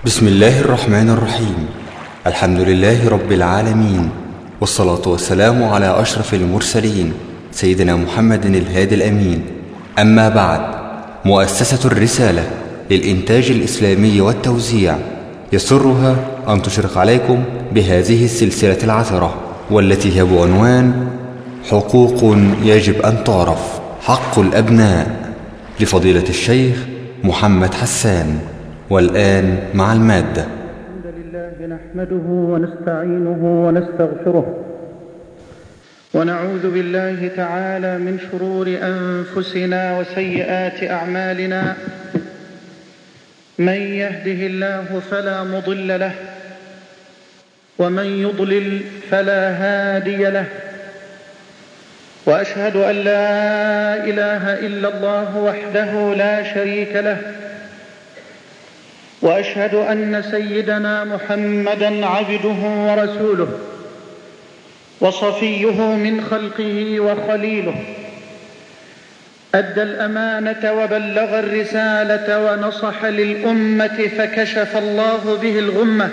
بسم الله الرحمن الرحيم. الحمد لله رب العالمين، والصلاة والسلام على أشرف المرسلين سيدنا محمد الهادي الأمين. أما بعد، مؤسسة الرسالة للإنتاج الإسلامي والتوزيع يسرها أن تشرق عليكم بهذه السلسلة العثرة، والتي هي بعنوان حقوق يجب أن تعرف، حق الأبناء، لفضيلة الشيخ محمد حسان. والآن مع المادة. الحمد لله نحمده ونستعينه ونستغفره، ونعوذ بالله تعالى من شرور أنفسنا وسيئات أعمالنا. من يهده الله فلا مضل له، ومن يضلل فلا هادي له. وأشهد أن لا إله إلا الله وحده لا شريك له، وأشهد أن سيدنا محمدًا عبده ورسوله، وصفيه من خلقه وخليله. أدى الأمانة وبلغ الرسالة ونصح للأمة، فكشف الله به الغمة،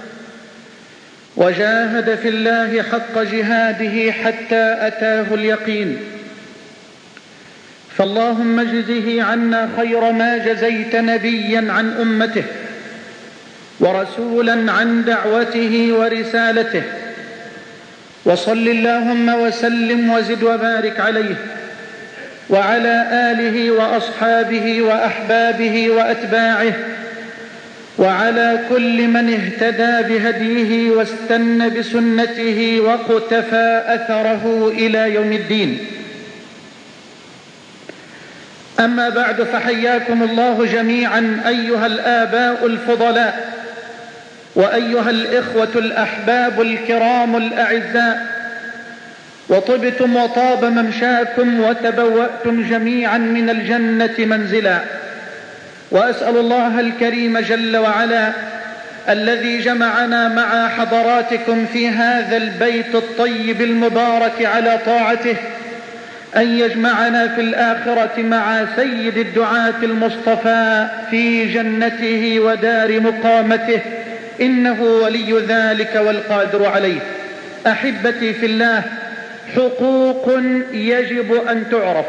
وجاهد في الله حق جهاده حتى أتاه اليقين. فاللهم اجزه عنا خير ما جزيت نبيا عن أمته، ورسولا عن دعوته ورسالته. وصل اللهم وسلم وزد وبارك عليه وعلى آله وأصحابه وأحبابه وأتباعه، وعلى كل من اهتدى بهديه واستنى بسنته واقتفى أثره إلى يوم الدين. أما بعد، فحياكم الله جميعا أيها الآباء الفضلاء، وأيها الإخوة الأحباب الكرام الأعزاء، وطبتم وطاب ممشاكم وتبوأتم جميعا من الجنة منزلا. وأسأل الله الكريم جل وعلا الذي جمعنا مع حضراتكم في هذا البيت الطيب المبارك على طاعته أن يجمعنا في الآخرة مع سيد الدعاة المصطفى في جنته ودار مقامته، إنه ولي ذلك والقادر عليه. أحبتي في الله، حقوق يجب أن تعرف.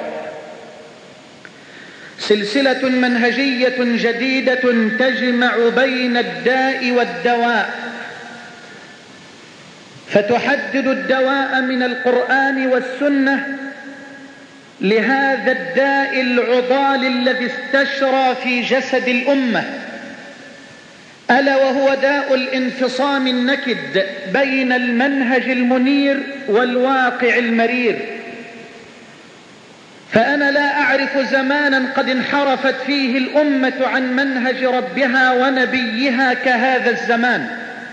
سلسلة منهجية جديدة تجمع بين الداء والدواء، فتحدد الدواء من القرآن والسنة لهذا الداء العضال الذي استشرى في جسد الأمة، ألا وهو داء الانفصام النكد بين المنهج المنير والواقع المرير. فأنا لا أعرف زمانا قد انحرفت فيه الأمة عن منهج ربها ونبيها كهذا الزمان،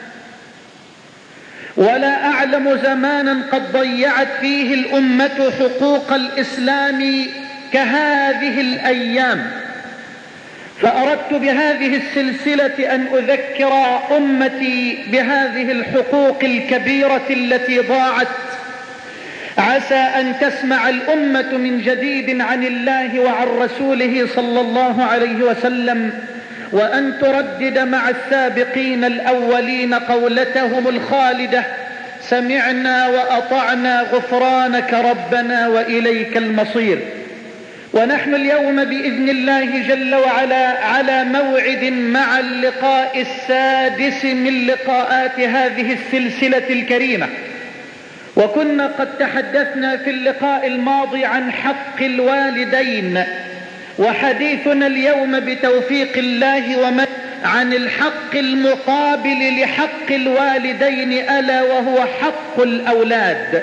ولا أعلم زمانا قد ضيعت فيه الأمة حقوق الإسلام كهذه الأيام. فأردت بهذه السلسلة أن أذكر أمتي بهذه الحقوق الكبيرة التي ضاعت، عسى أن تسمع الأمة من جديد عن الله وعن رسوله صلى الله عليه وسلم، وأن تردد مع السابقين الأولين قولتهم الخالدة: سمعنا وأطعنا غفرانك ربنا وإليك المصير. ونحن اليوم بإذن الله جل وعلا على موعد مع اللقاء السادس من لقاءات هذه السلسلة الكريمة. وكنا قد تحدثنا في اللقاء الماضي عن حق الوالدين، وحديثنا اليوم بتوفيق الله ومن عن الحق المقابل لحق الوالدين، ألا وهو حق الأولاد.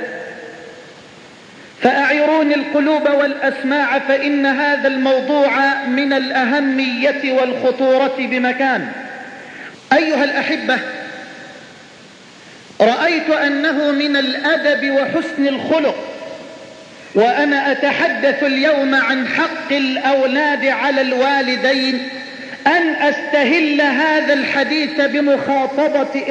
فأعيروني القلوب والأسماع، فإن هذا الموضوع من الأهمية والخطورة بمكان. أيها الأحبة، رأيت أنه من الأدب وحسن الخلق، وأنا أتحدث اليوم عن حق الأولاد على الوالدين، أن أستهل هذا الحديث بمخاطبة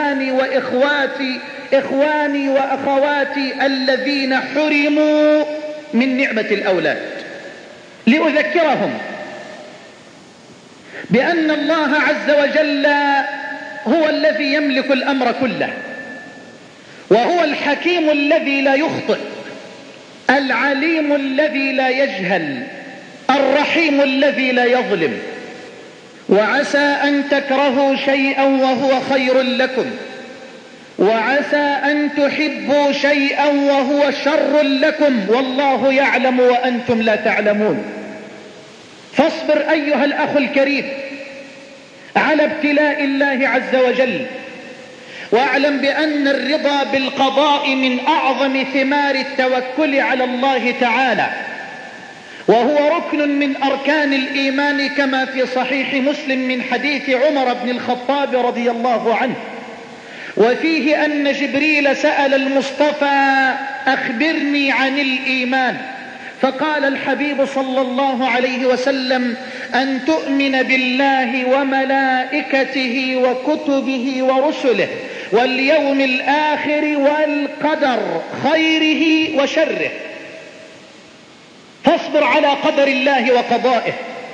إخواني وأخواتي الذين حرموا من نعمة الأولاد، لأذكرهم بأن الله عز وجل هو الذي يملك الأمر كله، وهو الحكيم الذي لا يخطئ، العليم الذي لا يجهل، الرحيم الذي لا يظلم. وعسى أن تكرهوا شيئا وهو خير لكم، وعسى أن تحبوا شيئا وهو شر لكم، والله يعلم وأنتم لا تعلمون. فاصبر أيها الأخ الكريم على ابتلاء الله عز وجل، واعلم بأن الرضا بالقضاء من أعظم ثمار التوكل على الله تعالى، وهو ركن من أركان الإيمان، كما في صحيح مسلم من حديث عمر بن الخطاب رضي الله عنه، وفيه أن جبريل سأل المصطفى: أخبرني عن الإيمان. فقال الحبيب صلى الله عليه وسلم: أن تؤمن بالله وملائكته وكتبه ورسله واليوم الآخر والقدر خيره وشره. فاصبر على قدر الله وقضائه،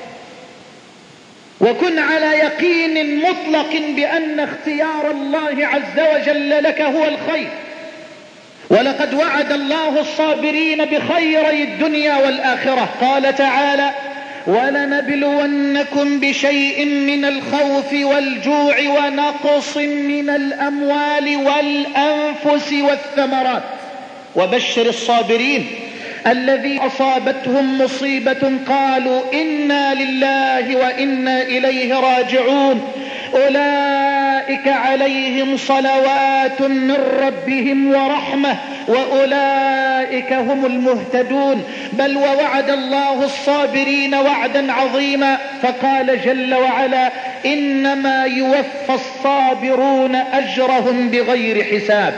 وكن على يقين مطلق بأن اختيار الله عز وجل لك هو الخير. ولقد وعد الله الصابرين بخيري الدنيا والآخرة. قال تعالى: ولنبلونكم بشيء من الخوف والجوع ونقص من الأموال والأنفس والثمرات وبشر الصابرين الذي أصابتهم مصيبة قالوا إنا لله وإنا إليه راجعون أولئك عليهم صلوات من ربهم ورحمة وأولئك هم المهتدون. بل ووعد الله الصابرين وعدا عظيما، فقال جل وعلا: إنما يوفى الصابرون أجرهم بغير حساب.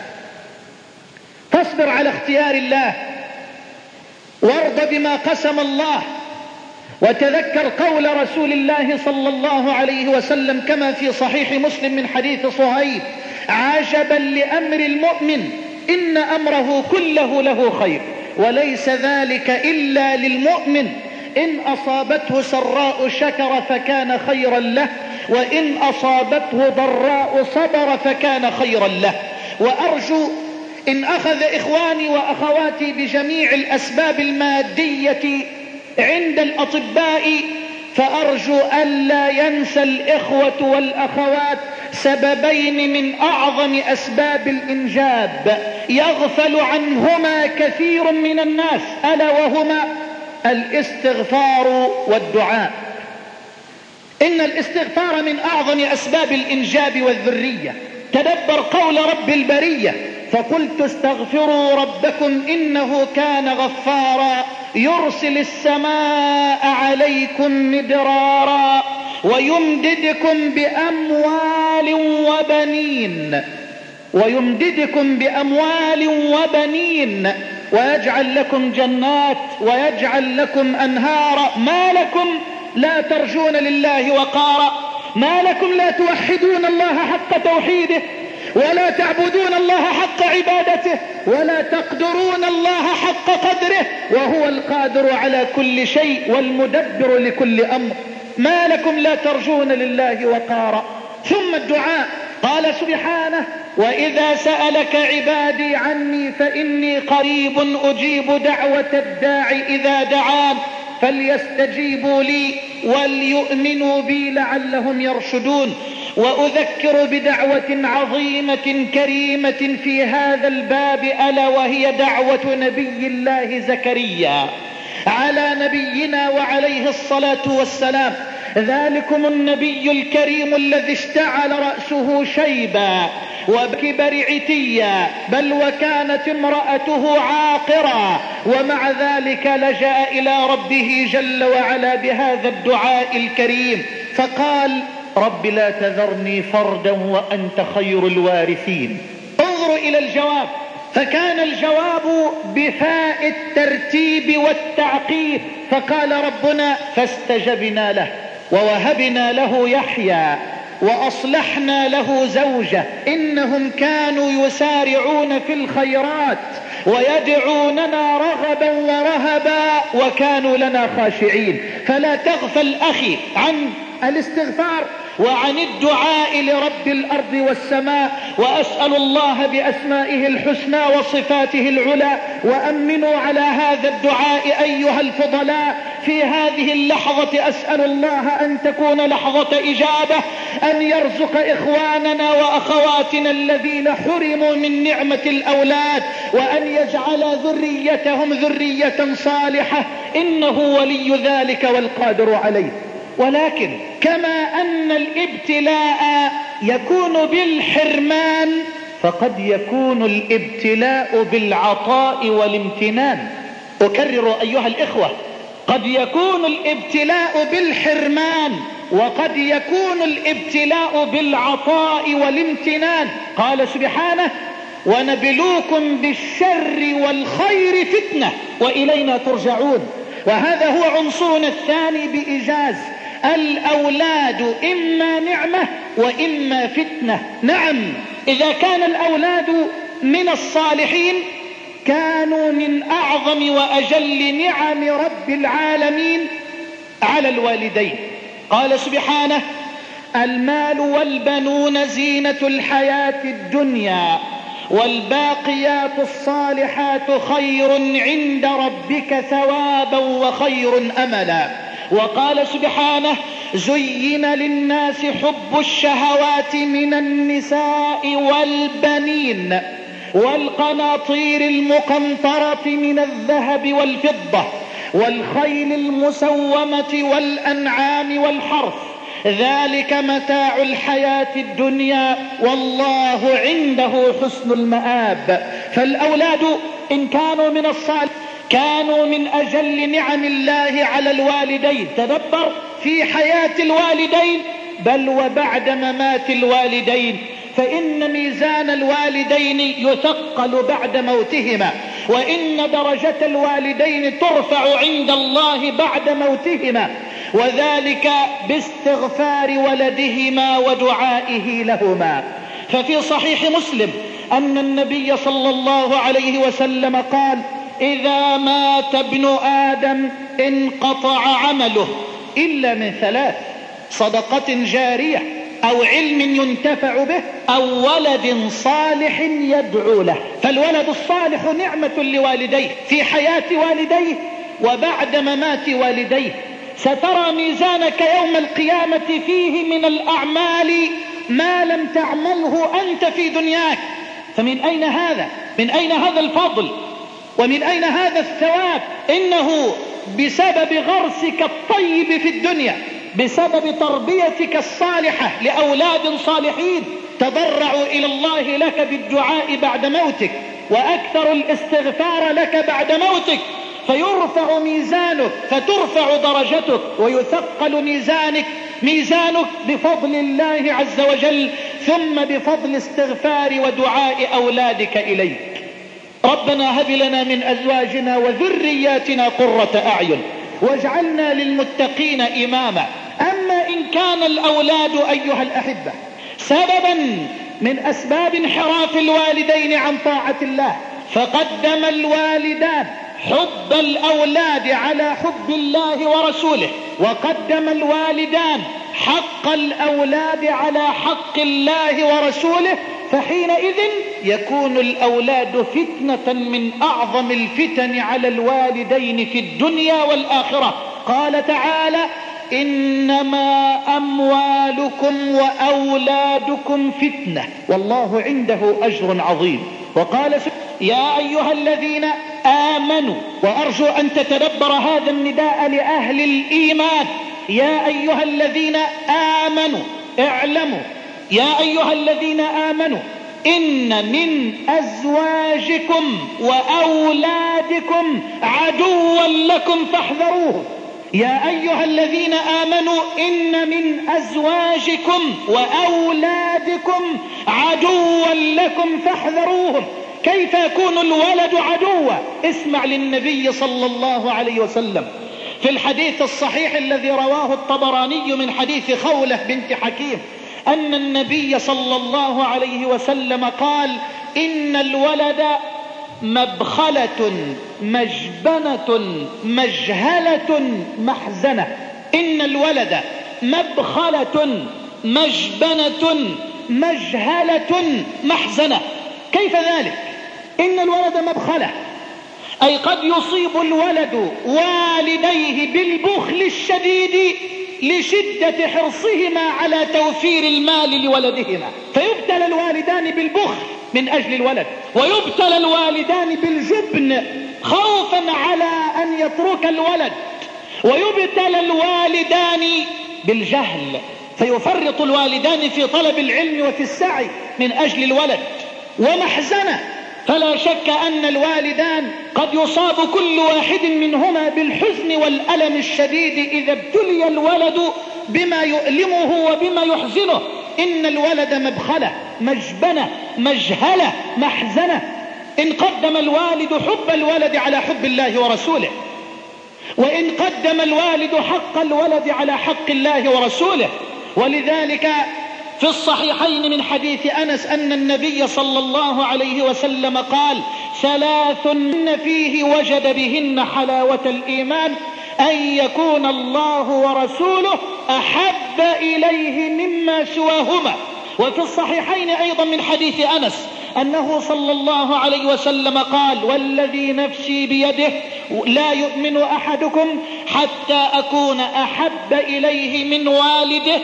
فاصبر على اختيار الله، وارض بما قسم الله، وتذكر قول رسول الله صلى الله عليه وسلم كما في صحيح مسلم من حديث صهيب: عجبا لأمر المؤمن إن أمره كله له خير، وليس ذلك إلا للمؤمن، إن أصابته سراء شكر فكان خيرا له، وإن أصابته ضراء صبر فكان خيرا له. وأرجو إن أخذ إخواني وأخواتي بجميع الأسباب المادية عند الأطباء، فأرجو ألا ينسى الإخوة والأخوات سببين من أعظم أسباب الإنجاب يغفل عنهما كثير من الناس، ألا وهما الاستغفار والدعاء. إن الاستغفار من أعظم أسباب الإنجاب والذرية. تدبر قول رب البرية: فقلت استغفروا ربكم إنه كان غفارا يرسل السماء عليكم مدرارا ويمددكم بأموال وبنين ويجعل لكم جنات ويجعل لكم أنهارا. ما لكم لا ترجون لله وقارا؟ ما لكم لا توحدون الله حق توحيده ولا تعبدون الله حق عبادته ولا تقدرون الله حق قدره وهو القادر على كل شيء والمدبر لكل أمر؟ ما لكم لا ترجون لله وقارا؟ ثم الدعاء. قال سبحانه: وإذا سألك عبادي عني فإني قريب أجيب دعوة الداع إذا دعان فليستجيبوا لي وليؤمنوا بي لعلهم يرشدون. وأذكر بدعوة عظيمة كريمة في هذا الباب، ألا وهي دعوة نبي الله زكريا على نبينا وعليه الصلاة والسلام. ذلكم النبي الكريم الذي اشتعل رأسه شيبا وبكبر عتيا، بل وكانت امرأته عاقرا، ومع ذلك لجأ إلى ربه جل وعلا بهذا الدعاء الكريم، فقال: رب لا تذرني فردا وأنت خير الوارثين. انظروا إلى الجواب، فكان الجواب بفاء الترتيب والتعقيب. فقال ربنا: فاستجبنا له ووهبنا له يحيى وأصلحنا له زوجه إنهم كانوا يسارعون في الخيرات ويدعوننا رغبا ورهبا وكانوا لنا خاشعين. فلا تغفل أخي عن الاستغفار وعن الدعاء لرب الأرض والسماء. وأسأل الله بأسمائه الحسنى وصفاته العلى وأمنوا على هذا الدعاء أيها الفضلاء في هذه اللحظة. أسأل الله أن تكون لحظة إجابة، أن يرزق إخواننا وأخواتنا الذين حرموا من نعمة الأولاد، وأن يجعل ذريتهم ذرية صالحة، إنه ولي ذلك والقادر عليه. ولكن كما أن الابتلاء يكون بالحرمان، فقد يكون الابتلاء بالعطاء والامتنان. أكرر أيها الإخوة، قد يكون الابتلاء بالحرمان وقد يكون الابتلاء بالعطاء والامتنان. قال سبحانه: ونبلوكم بالشر والخير فتنة وإلينا ترجعون. وهذا هو عنصرنا الثاني بإيجاز. الأولاد إما نعمة وإما فتنة. نعم، إذا كان الأولاد من الصالحين كانوا من أعظم وأجل نعم رب العالمين على الوالدين. قال سبحانه: المال والبنون زينة الحياة الدنيا والباقيات الصالحات خير عند ربك ثوابا وخير أملا. وقال سبحانه: زين للناس حب الشهوات من النساء والبنين والقناطير المقنطرة من الذهب والفضة والخيل المسومة والأنعام والحرث، ذلك متاع الحياة الدنيا والله عنده حسن المآب. فالأولاد إن كانوا من الصالح كانوا من أجل نعم الله على الوالدين. تدبر في حياة الوالدين بل وبعد ممات الوالدين، فإن ميزان الوالدين يثقل بعد موتهما، وإن درجة الوالدين ترفع عند الله بعد موتهما، وذلك باستغفار ولدهما ودعائه لهما. ففي صحيح مسلم أن النبي صلى الله عليه وسلم قال: إذا مات ابن آدم انقطع عمله إلا من ثلاث: صدقة جارية أو علم ينتفع به أو ولد صالح يدعو له. فالولد الصالح نعمة لوالديه في حياة والديه وبعد ممات والديه. سترى ميزانك يوم القيامة فيه من الأعمال ما لم تعمله أنت في دنياك. فمن أين هذا؟ من أين هذا الفضل؟ ومن أين هذا الثواب؟ إنه بسبب غرسك الطيب في الدنيا، بسبب تربيتك الصالحة لأولاد صالحين تضرعوا إلى الله لك بالدعاء بعد موتك وأكثر الاستغفار لك بعد موتك، فيرفع ميزانك، فترفع درجتك، ويثقل ميزانك بفضل الله عز وجل، ثم بفضل استغفار ودعاء أولادك إليك. ربنا هب لنا من أزواجنا وذرياتنا قرة أعين واجعلنا للمتقين إماما. أما إن كان الأولاد أيها الأحبة سببا من أسباب انحراف الوالدين عن طاعة الله، فقدم الوالدان حب الأولاد على حب الله ورسوله، وقدم الوالدان حق الأولاد على حق الله ورسوله، فحينئذ يكون الأولاد فتنة من أعظم الفتن على الوالدين في الدنيا والآخرة. قال تعالى: إنما أموالكم وأولادكم فتنة والله عنده أجر عظيم. وقال: يا أيها الذين آمنوا، وأرجو أن تتدبر هذا النداء لأهل الإيمان، يا أيها الذين آمنوا اعلموا، يا أيها الذين آمنوا إن من أزواجكم وأولادكم عدوا لكم فاحذروه. يا أيها الذين آمنوا إن من أزواجكم وأولادكم عدوا لكم فاحذروهم. كيف يكون الولد عدوا؟ اسمع للنبي صلى الله عليه وسلم في الحديث الصحيح الذي رواه الطبراني من حديث خولة بنت حكيم أن النبي صلى الله عليه وسلم قال: إن الولد مبخلة مجبنة مجهلة محزنة. إن الولد مبخلة مجبنة مجهلة محزنة. كيف ذلك؟ إن الولد مبخلة، أي قد يصيب الولد والديه بالبخل الشديد لشدة حرصهما على توفير المال لولدهما، فيبتلى الوالدان بالبخل من أجل الولد، ويبتلى الوالدان بالجبن خوفا على أن يترك الولد، ويبتلى الوالدان بالجهل فيفرط الوالدان في طلب العلم وفي السعي من أجل الولد، ومحزنة. فلا شك أن الوالدان قد يصاب كل واحد منهما بالحزن والألم الشديد إذا ابتلي الولد بما يؤلمه وبما يحزنه. إن الولد مبخلة مجبنة مجهلة محزنة. إن قدم الوالد حب الولد على حب الله ورسوله، وإن قدم الوالد حق الولد على حق الله ورسوله. ولذلك في الصحيحين من حديث أنس أن النبي صلى الله عليه وسلم قال: 3 فيه وجد بهن حلاوة الإيمان: أن يكون الله ورسوله أحب إليه مما سواهما. وفي الصحيحين أيضا من حديث أنس أنه صلى الله عليه وسلم قال: والذي نفسي بيده لا يؤمن أحدكم حتى أكون أحب إليه من والده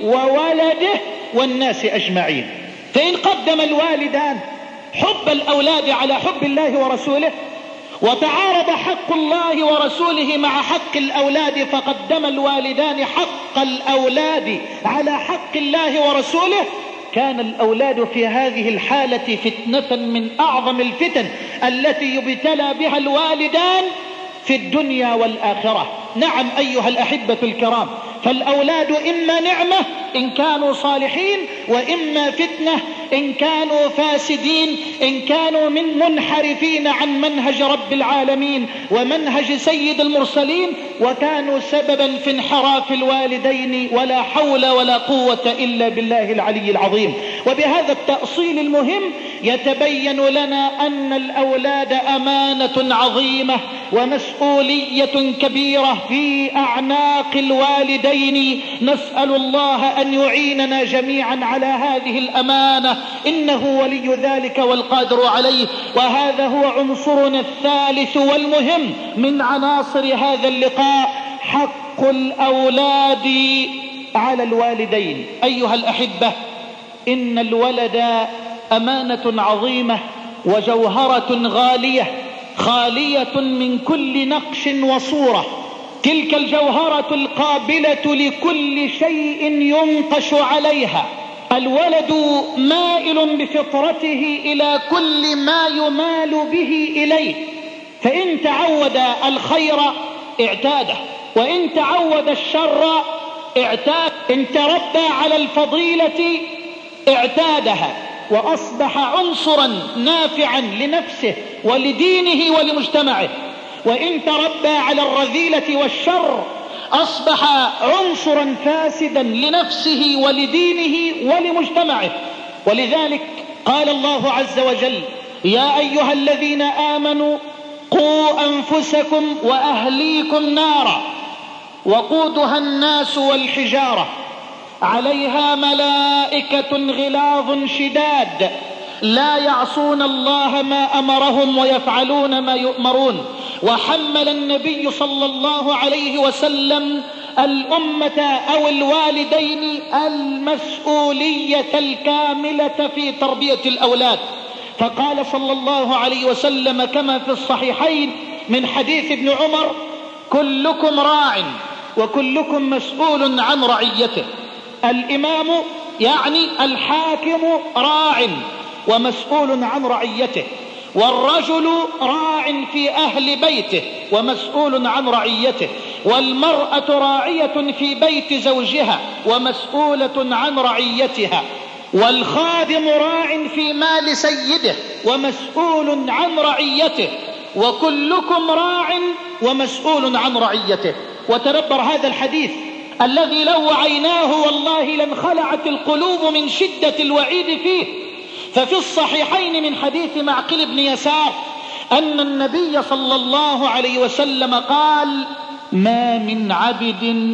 وولده والناس أجمعين. فإن قدم الوالدان حب الأولاد على حب الله ورسوله، وتعارض حق الله ورسوله مع حق الأولاد، فقدم الوالدان حق الأولاد على حق الله ورسوله، كان الأولاد في هذه الحالة فتنة من أعظم الفتن التي يبتلى بها الوالدان في الدنيا والآخرة. نعم أيها الأحبة الكرام، فالأولاد إما نعمة إن كانوا صالحين، وإما فتنة إن كانوا فاسدين، إن كانوا من منحرفين عن منهج رب العالمين ومنهج سيد المرسلين، وكانوا سببا في انحراف الوالدين، ولا حول ولا قوة إلا بالله العلي العظيم. وبهذا التأصيل المهم يتبين لنا أن الأولاد أمانة عظيمة ومسؤولية كبيرة في أعناق الوالدين. نسأل الله أن يعيننا جميعا على هذه الأمانة، إنه ولي ذلك والقادر عليه. وهذا هو عنصرنا الثالث والمهم من عناصر هذا اللقاء: حق الأولاد على الوالدين. أيها الأحبة، إن الولد أمانة عظيمة وجوهرة غالية خالية من كل نقش وصورة. تلك الجوهرة القابلة لكل شيء ينقش عليها. الولد مائل بفطرته إلى كل ما يمال به إليه، فإن تعود الخير اعتاده، وإن تعود الشر اعتاد. إن تربى على الفضيلة اعتادها وأصبح عنصرا نافعا لنفسه ولدينه ولمجتمعه، وإن تربى على الرذيلة والشر أصبح عنصرا فاسدا لنفسه ولدينه ولمجتمعه. ولذلك قال الله عز وجل: يا أيها الذين آمنوا قوا أنفسكم وأهليكم نارا وقودها الناس والحجارة عليها ملائكة غلاظ شداد لا يعصون الله ما أمرهم ويفعلون ما يؤمرون. وحمل النبي صلى الله عليه وسلم الأمة أو الوالدين المسؤولية الكاملة في تربية الأولاد، فقال صلى الله عليه وسلم كما في الصحيحين من حديث ابن عمر: كلكم راع وكلكم مسؤول عن رعيته. الإمام يعني الحاكم راع ومسؤول عن رعيته، والرجل راع في أهل بيته ومسؤول عن رعيته، والمرأة راعية في بيت زوجها ومسؤولة عن رعيتها، والخادم راع في مال سيده ومسؤول عن رعيته، وكلكم راع ومسؤول عن رعيته. وتدبر هذا الحديث الذي لو عيناه والله لانخلعت القلوب من شدة الوعيد فيه. ففي الصحيحين من حديث معقل بن يسار أن النبي صلى الله عليه وسلم قال: ما من عبد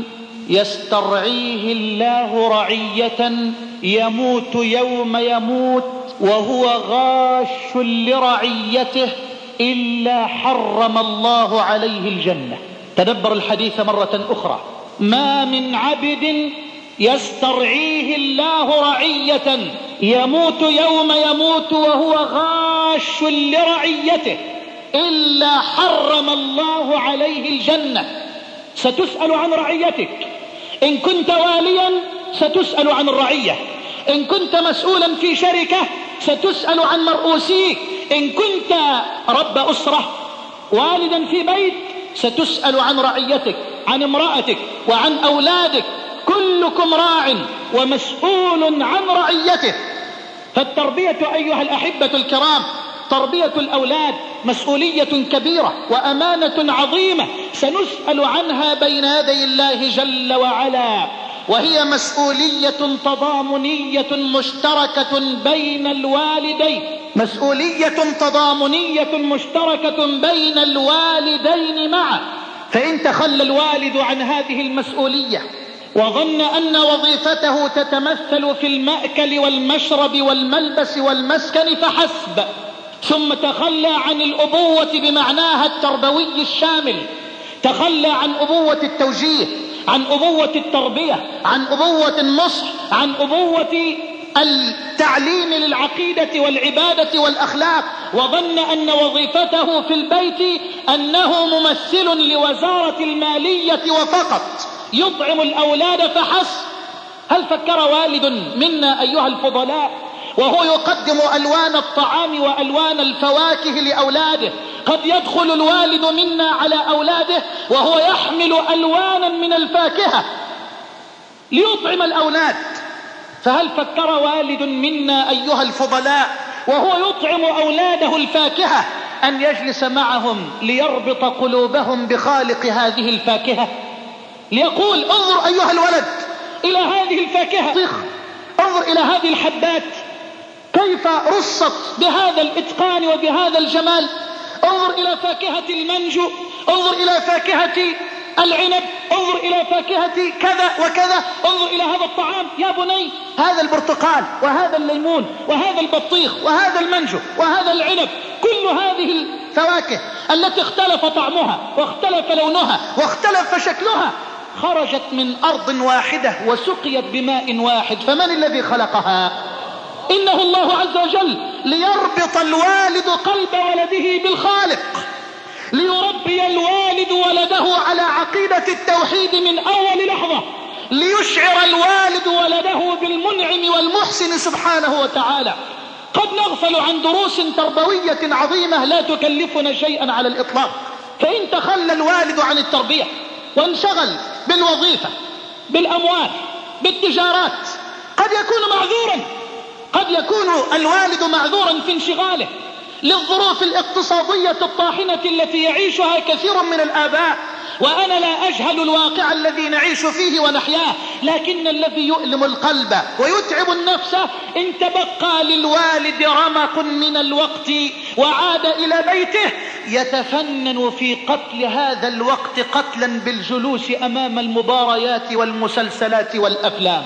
يسترعيه الله رعية يموت يوم يموت وهو غاش لرعيته إلا حرم الله عليه الجنة. تدبر الحديث مرة أخرى: ما من عبد يسترعيه الله رعية يموت يوم يموت وهو غاش لرعيته إلا حرم الله عليه الجنة. ستسأل عن رعيتك. إن كنت واليا ستسأل عن الرعية، إن كنت مسؤولا في شركة ستسأل عن مرؤوسيك، إن كنت رب أسرة والدا في بيت ستسأل عن رعيتك، عن امرأتك وعن أولادك. كلكم راع ومسؤول عن رعيته. فالتربية أيها الأحبة الكرام، تربية الأولاد مسؤولية كبيرة وأمانة عظيمة سنسأل عنها بين يدي الله جل وعلا، وهي مسؤولية تضامنية مشتركة بين الوالدين، مسؤولية تضامنية مشتركة بين الوالدين معا. فإن تخلى الوالد عن هذه المسؤولية وظن أن وظيفته تتمثل في المأكل والمشرب والملبس والمسكن فحسب، ثم تخلى عن الأبوة بمعناها التربوي الشامل، تخلى عن أبوة التوجيه، عن أبوة التربية، عن أبوة النصح، عن أبوة التعليم للعقيدة والعبادة والأخلاق، وظن أن وظيفته في البيت أنه ممثل لوزارة المالية وفقط يطعم الأولاد فحسب. هل فكر والد منا أيها الفضلاء وهو يقدم ألوان الطعام وألوان الفواكه لأولاده؟ قد يدخل الوالد منا على أولاده وهو يحمل ألوانا من الفاكهة ليطعم الأولاد. فهل فكر والد منا أيها الفضلاء وهو يطعم أولاده الفاكهة أن يجلس معهم ليربط قلوبهم بخالق هذه الفاكهة، ليقول: انظر أيها الولد إلى هذه الفاكهة، انظر إلى هذه الحبات كيف رصت بهذا الإتقان وبهذا الجمال، انظر إلى فاكهة المنجو، انظر إلى فاكهة العنب، انظر إلى فاكهة كذا وكذا، انظر إلى هذا الطعام يا بني، هذا البرتقال وهذا الليمون وهذا البطيخ وهذا المنجو وهذا العنب، كل هذه الفواكه التي اختلف طعمها واختلف لونها واختلف شكلها خرجت من أرض واحدة وسقيت بماء واحد، فمن الذي خلقها؟ إنه الله عز وجل، ليربط الوالد قلب ولده بالخالق، ليربي الوالد ولده على عقيدة التوحيد من أول لحظة، ليشعر الوالد ولده بالمنعم والمحسن سبحانه وتعالى. قد نغفل عن دروس تربوية عظيمة لا تكلفنا شيئا على الإطلاق. فإن تخلى الوالد عن التربية وانشغل بالوظيفة، بالأموال، بالتجارات، قد يكون معذورا، قد يكون الوالد معذورا في انشغاله للظروف الاقتصادية الطاحنة التي يعيشها كثير من الآباء، وأنا لا أجهل الواقع الذي نعيش فيه ونحياه، لكن الذي يؤلم القلب ويتعب النفس إن تبقى للوالد رمق من الوقت وعاد إلى بيته يتفنن في قتل هذا الوقت قتلا بالجلوس أمام المباريات والمسلسلات والأفلام،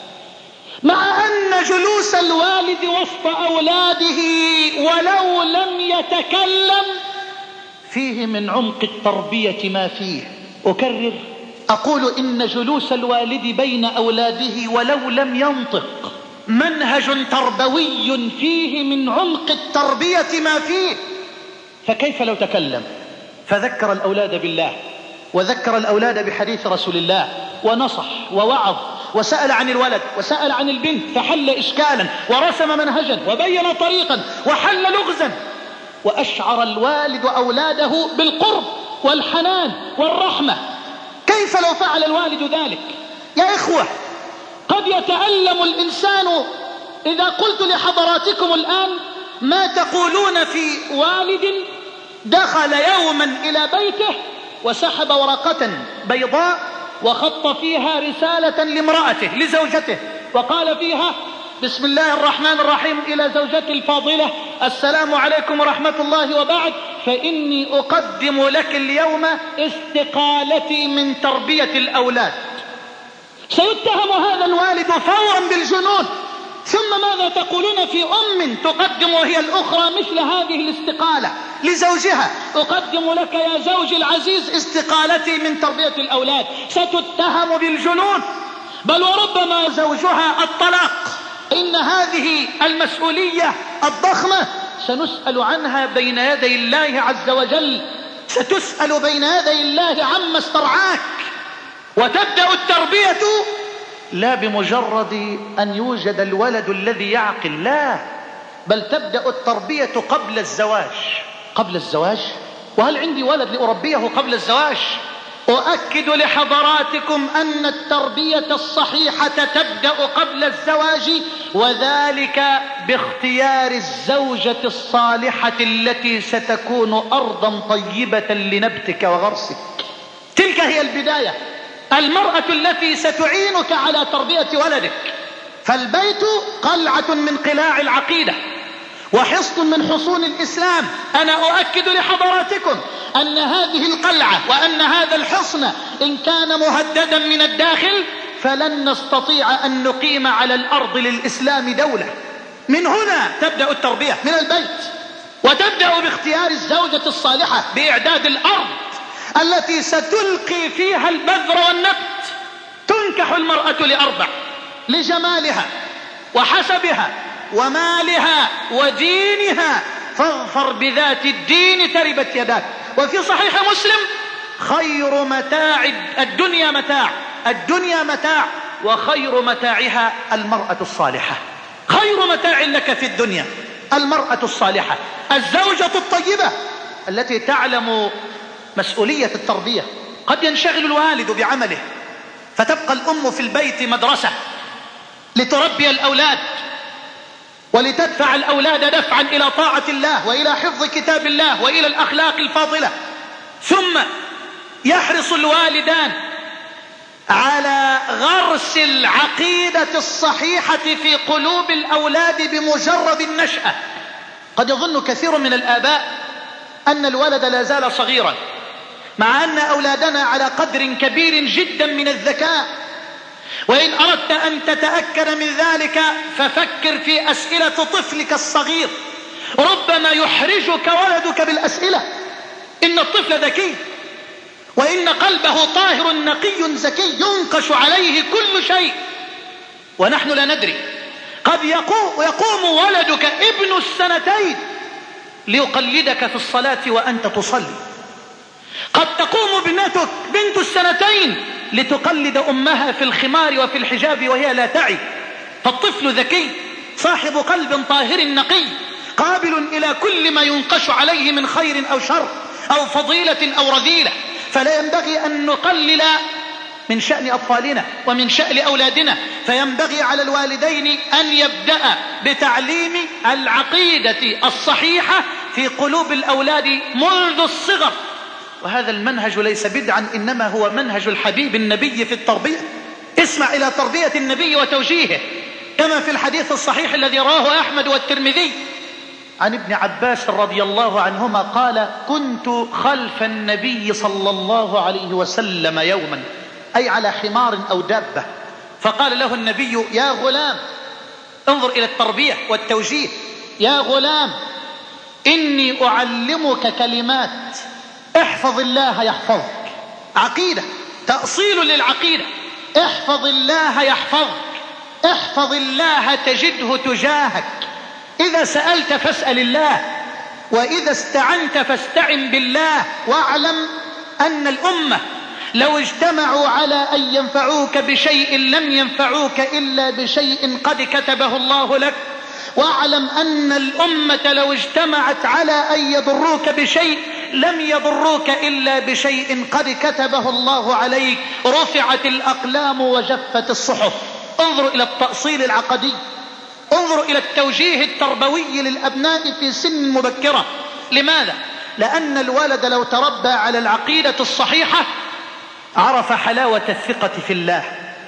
مع أن جلوس الوالد وسط أولاده ولو لم يتكلم فيه من عمق التربية ما فيه. أكرر أقول إن جلوس الوالد بين أولاده ولو لم ينطق منهج تربوي فيه من عمق التربية ما فيه، فكيف لو تكلم؟ فذكر الأولاد بالله، وذكر الأولاد بحديث رسول الله، ونصح ووعظ، وسأل عن الولد وسأل عن البنت، فحل إشكالا ورسم منهجا وبين طريقا وحل لغزا، وأشعر الوالد أولاده بالقرب والحنان والرحمة. كيف لو فعل الوالد ذلك؟ يا إخوة، قد يتألم الإنسان إذا قلت لحضراتكم الآن ما تقولون في والد دخل يوما إلى بيته وسحب ورقة بيضاء وخط فيها رسالة لامرأته لزوجته، وقال فيها: بسم الله الرحمن الرحيم إلى زوجتي الفاضلة، السلام عليكم ورحمة الله وبعد، فإني أقدم لك اليوم استقالتي من تربية الأولاد. سيتهم هذا الوالد فورا بالجنون. ثم ماذا تقولون في أم تقدم وهي الأخرى مثل هذه الاستقالة لزوجها؟ أقدم لك يا زوجي العزيز استقالتي من تربية الأولاد. ستتهم بالجنون، بل وربما زوجها الطلاق. إن هذه المسؤولية الضخمة سنسأل عنها بين يدي الله عز وجل، ستسأل بين يدي الله عما استرعاك. وتبدأ التربية لا بمجرد أن يوجد الولد الذي يعقل، لا، بل تبدأ التربية قبل الزواج. قبل الزواج؟ وهل عندي ولد لأربيه قبل الزواج؟ أؤكد لحضراتكم أن التربية الصحيحة تبدأ قبل الزواج، وذلك باختيار الزوجة الصالحة التي ستكون أرضا طيبة لنبتك وغرسك. تلك هي البداية، المرأة التي ستعينك على تربية ولدك. فالبيت قلعة من قلاع العقيدة وحصن من حصون الإسلام. أنا أؤكد لحضراتكم أن هذه القلعة وأن هذا الحصن إن كان مهددا من الداخل فلن نستطيع أن نقيم على الأرض للإسلام دولة. من هنا تبدأ التربية، من البيت. وتبدأ باختيار الزوجة الصالحة، بإعداد الأرض التي ستلقي فيها البذر والنبت. تنكح المرأة لأربع: لجمالها وحسبها ومالها ودينها، فاظفر بذات الدين تربت يداك. وفي صحيح مسلم: خير متاع الدنيا متاع وخير متاعها المرأة الصالحة. خير متاع لك في الدنيا المرأة الصالحة، الزوجة الطيبة التي تعلم مسؤولية التربية. قد ينشغل الوالد بعمله فتبقى الأم في البيت مدرسة لتربي الأولاد ولتدفع الأولاد دفعا إلى طاعة الله وإلى حفظ كتاب الله وإلى الأخلاق الفاضلة. ثم يحرص الوالدان على غرس العقيدة الصحيحة في قلوب الأولاد بمجرد النشأة. قد يظن كثير من الآباء أن الولد لا زال صغيرا، مع أن أولادنا على قدر كبير جدا من الذكاء. وإن أردت أن تتأكد من ذلك ففكر في أسئلة طفلك الصغير، ربما يحرجك ولدك بالأسئلة. إن الطفل ذكي، وإن قلبه طاهر نقي زكي ينقش عليه كل شيء ونحن لا ندري. قد يقوم ولدك ابن السنتين ليقلدك في الصلاة وأنت تصلي. قد تقوم ابنتك بنت السنتين لتقلد أمها في الخمار وفي الحجاب وهي لا تعي. فالطفل ذكي صاحب قلب طاهر نقي قابل إلى كل ما ينقش عليه من خير أو شر أو فضيلة أو رذيلة. فلا ينبغي أن نقلل من شأن أطفالنا ومن شأن أولادنا، فينبغي على الوالدين أن يبدأ بتعليم العقيدة الصحيحة في قلوب الأولاد منذ الصغر. وهذا المنهج ليس بدعا، إنما هو منهج الحبيب النبي في التربية. اسمع إلى تربية النبي وتوجيهه، كما في الحديث الصحيح الذي رواه أحمد والترمذي عن ابن عباس رضي الله عنهما قال: كنت خلف النبي صلى الله عليه وسلم يوما، أي على حمار أو دابة، فقال له النبي: يا غلام، انظر إلى التربية والتوجيه، يا غلام إني أعلمك كلمات، احفظ الله يحفظك. عقيدة، تأصيل للعقيدة. احفظ الله يحفظك، احفظ الله تجده تجاهك. إذا سألت فاسأل الله، وإذا استعنت فاستعن بالله. واعلم أن الأمة لو اجتمعوا على أن ينفعوك بشيء لم ينفعوك إلا بشيء قد كتبه الله لك. واعلم أن الأمة لو اجتمعت على أن يضروك بشيء لم يضروك إلا بشيء قد كتبه الله عليك. رفعت الأقلام وجفت الصحف. انظروا إلى التأصيل العقدي، انظروا إلى التوجيه التربوي للأبناء في سن مبكرة. لماذا؟ لأن الولد لو تربى على العقيدة الصحيحة عرف حلاوة الثقة في الله،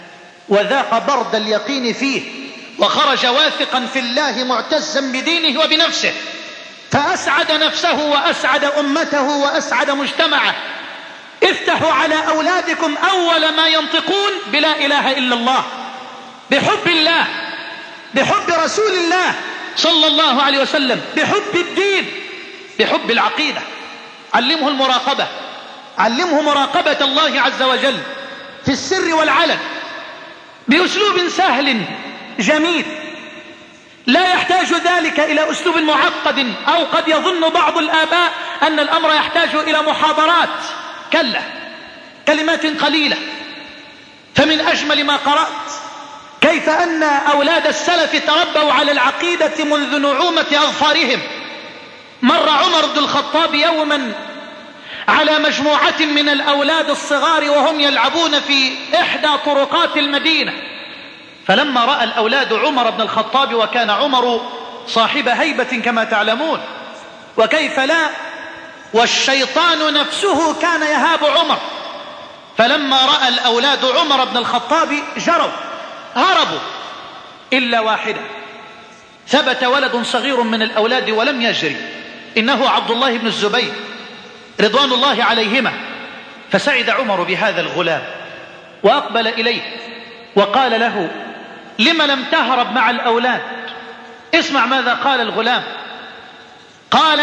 وذاق برد اليقين فيه، وخرج واثقا في الله معتزا بدينه وبنفسه، فأسعد نفسه وأسعد أمته وأسعد مجتمعه. افتحوا على أولادكم أول ما ينطقون بلا إله إلا الله، بحب الله، بحب رسول الله صلى الله عليه وسلم، بحب الدين، بحب العقيدة. علمه المراقبة، علمه مراقبة الله عز وجل في السر والعلن بأسلوب سهل جميل، لا يحتاج ذلك إلى أسلوب معقد، أو قد يظن بعض الآباء أن الأمر يحتاج إلى محاضرات. كلا، كلمات قليلة. فمن أجمل ما قرأت كيف أن أولاد السلف تربوا على العقيدة منذ نعومة أظفارهم. مر عمر بن الخطاب يوما على مجموعة من الأولاد الصغار وهم يلعبون في إحدى طرقات المدينة، فلما رأى الأولاد عمر بن الخطاب، وكان عمر صاحب هيبة كما تعلمون، وكيف لا، والشيطان نفسه كان يهاب عمر، فلما رأى الأولاد عمر بن الخطاب جروا هربوا إلا واحدة. ثبت ولد صغير من الأولاد ولم يجري، إنه عبد الله بن الزبير رضوان الله عليهما. فسعد عمر بهذا الغلام وأقبل إليه وقال له: لم لم تهرب مع الأولاد؟ اسمع ماذا قال الغلام. قال: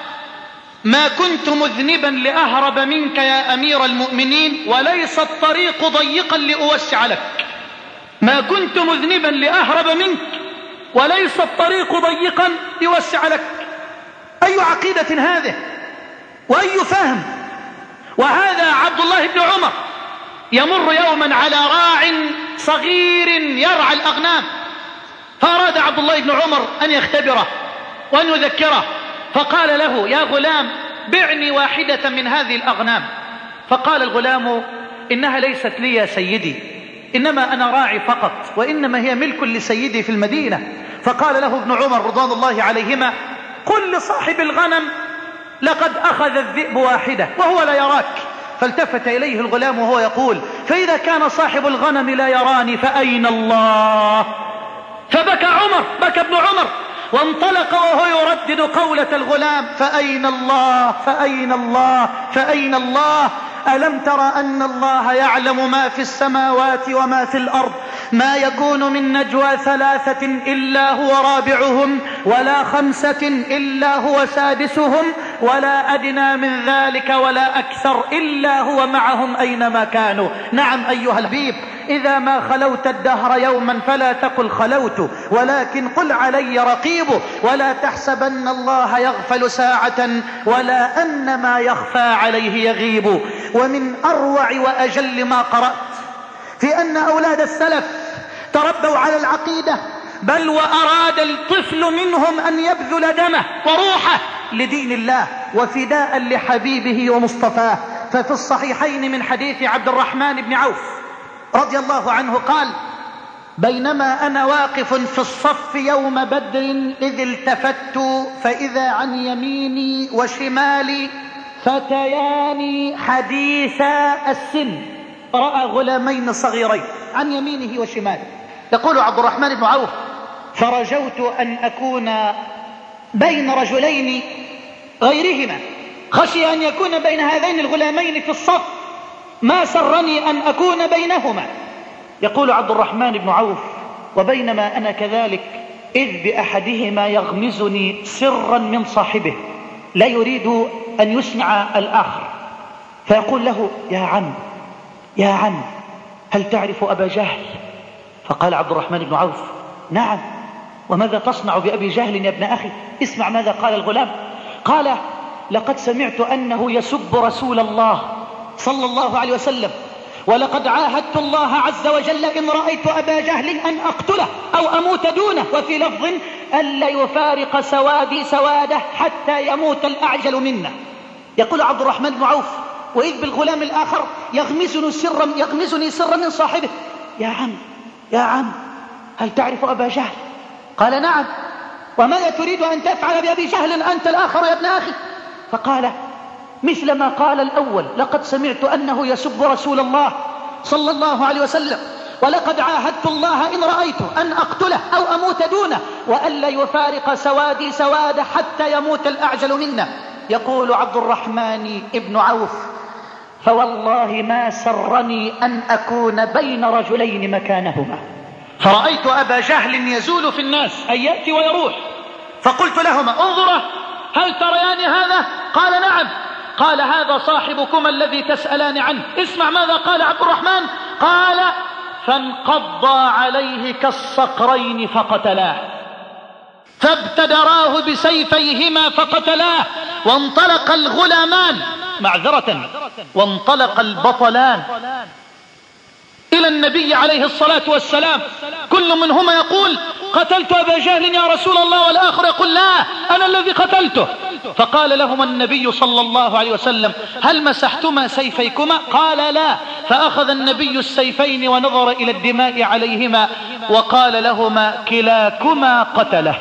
ما كنت مذنبا لأهرب منك يا أمير المؤمنين، وليس الطريق ضيقا لأوسع لك. ما كنت مذنبا لأهرب منك، وليس الطريق ضيقا لأوسع لك. أي عقيدة هذه وأي فهم! وهذا عبد الله بن عمر يمر يوما على راع صغير يرعى الأغنام، فأراد عبد الله بن عمر أن يختبره وأن يذكره، فقال له: يا غلام، بعني واحدة من هذه الأغنام. فقال الغلام: إنها ليست لي يا سيدي، إنما أنا راعي فقط، وإنما هي ملك لسيدي في المدينة. فقال له ابن عمر رضوان الله عليهما: قل لصاحب الغنم لقد أخذ الذئب واحدة وهو لا يراك. فالتفت إليه الغلام وهو يقول: فإذا كان صاحب الغنم لا يراني فأين الله؟ فبكى عمر، بكى ابن عمر، وانطلق وهو يردد قولة الغلام: فأين الله؟ فأين الله؟ فأين الله؟ ألم ترى أن الله يعلم ما في السماوات وما في الأرض؟ ما يكون من نجوى ثلاثة إلا هو رابعهم، ولا خمسة إلا هو سادسهم، ولا أدنى من ذلك ولا أكثر إلا هو معهم أينما كانوا. نعم أيها الحبيب، إذا ما خلوت الدهر يوما فلا تقل خلوت، ولكن قل علي رقيب، ولا تحسبن الله يغفل ساعة ولا أن ما يخفى عليه يغيب. ومن أروع وأجل ما قرأت في أن أولاد السلف تربوا على العقيدة، بل وأراد الطفل منهم أن يبذل دمه وروحه لدين الله وفداء لحبيبه ومصطفاه. ففي الصحيحين من حديث عبد الرحمن بن عوف رضي الله عنه قال: بينما أنا واقف في الصف يوم بدر إذ التفت فإذا عن يميني وشمالي فتيان حديثا السن. رأى غلامين صغيرين عن يمينه وشماله. يقول عبد الرحمن بن عوف: فرجوت أن أكون بين رجلين غيرهما، خشي أن يكون بين هذين الغلامين في الصف، ما سرني أن أكون بينهما. يقول عبد الرحمن بن عوف: وبينما أنا كذلك إذ بأحدهما يغمزني سرا من صاحبه لا يريد أن يسمع الآخر، فيقول له: يا عم، يا عم، هل تعرف أبا جهل؟ فقال عبد الرحمن بن عوف: نعم، وماذا تصنع بأبي جهل يا ابن أخي؟ اسمع ماذا قال الغلام. قال: لقد سمعت أنه يسب رسول الله صلى الله عليه وسلم، ولقد عاهدت الله عز وجل إن رأيت أبا جهل أن أقتله أو أموت دونه، وفي لفظ ألا يفارق سوادي سواده حتى يموت الأعجل منا. يقول عبد الرحمن بن عوف: وإذ بالغلام الآخر يغمزني سرا من صاحبه: يا عم، يا عم، هل تعرف أبا جهل؟ قال: نعم، وماذا تريد أن تفعل بأبي جهل أنت الآخر يا ابن أخي؟ فقال مثل ما قال الأول: لقد سمعت أنه يسب رسول الله صلى الله عليه وسلم، ولقد عاهدت الله إن رأيت أن أقتله أو أموت دونه، وألا يفارق سوادي سواده حتى يموت الأعجل منا. يقول عبد الرحمن بن عوف: فوالله ما سرني أن أكون بين رجلين مكانهما. فرأيت أبا جهل يزول في الناس أي يأتي ويروح، فقلت لهما انظرا هل تريان هذا؟ قال نعم. قال هذا صاحبكما الذي تسألان عنه. اسمع ماذا قال عبد الرحمن. قال فانقضى عليه كالصقرين فقتلاه، فابتدراه بسيفيهما فقتلاه، وانطلق الغلامان وانطلق البطلان إلى النبي عليه الصلاة والسلام، كل منهما يقول قتلت أبا جهل يا رسول الله، والآخر يقول لا أنا الذي قتلته. فقال لهما النبي صلى الله عليه وسلم هل مسحتما سيفيكما؟ قال لا. فأخذ النبي السيفين ونظر إلى الدماء عليهما وقال لهما كلاكما قتله.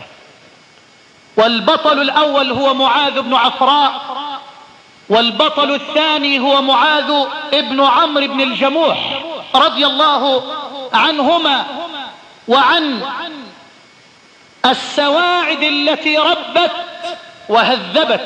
والبطل الأول هو معاذ بن عفراء، والبطل الثاني هو معاذ ابن عمرو بن الجموح رضي الله عنهما وعن السواعد التي ربت وهذبت.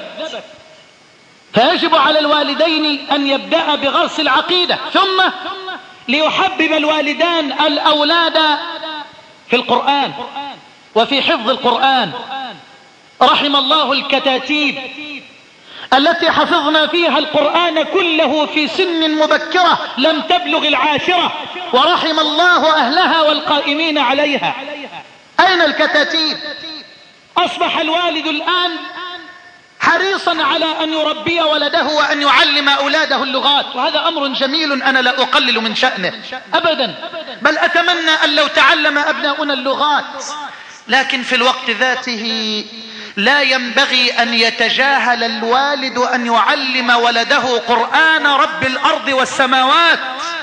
فيجب على الوالدين أن يبدأ بغرس العقيدة، ثم ليحبب الوالدان الأولاد في القرآن وفي حفظ القرآن. رحم الله الكتاتيب التي حفظنا فيها القرآن كله في سن مبكرة لم تبلغ العاشرة، ورحم الله أهلها والقائمين عليها. أين الكتاتيب؟ أصبح الوالد الآن حريصا على أن يربي ولده وأن يعلم أولاده اللغات، وهذا أمر جميل أنا لا أقلل من شأنه أبدا، بل أتمنى أن لو تعلم أبناؤنا اللغات. لكن في الوقت ذاته لا ينبغي أن يتجاهل الوالد أن يعلم ولده قرآن رب الأرض والسماوات،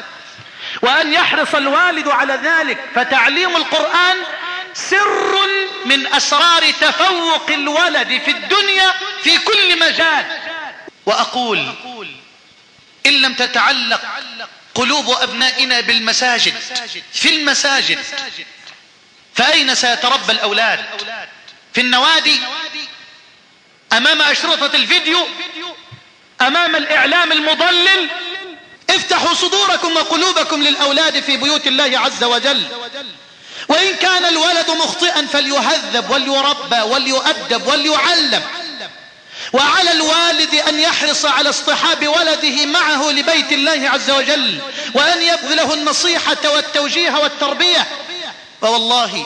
وأن يحرص الوالد على ذلك. فتعليم القرآن سر من أسرار تفوق الولد في الدنيا في كل مجال. وأقول إن لم تتعلق قلوب أبنائنا بالمساجد في المساجد فأين سيتربى الأولاد؟ في النوادي، أمام أشرطة الفيديو، أمام الإعلام المضلل. افتحوا صدوركم وقلوبكم للأولاد في بيوت الله عز وجل. وإن كان الولد مخطئا فليهذب وليربى وليؤدب وليعلم. وعلى الوالد أن يحرص على اصطحاب ولده معه لبيت الله عز وجل، وأن يبذله النصيحة والتوجيه والتربية. فوالله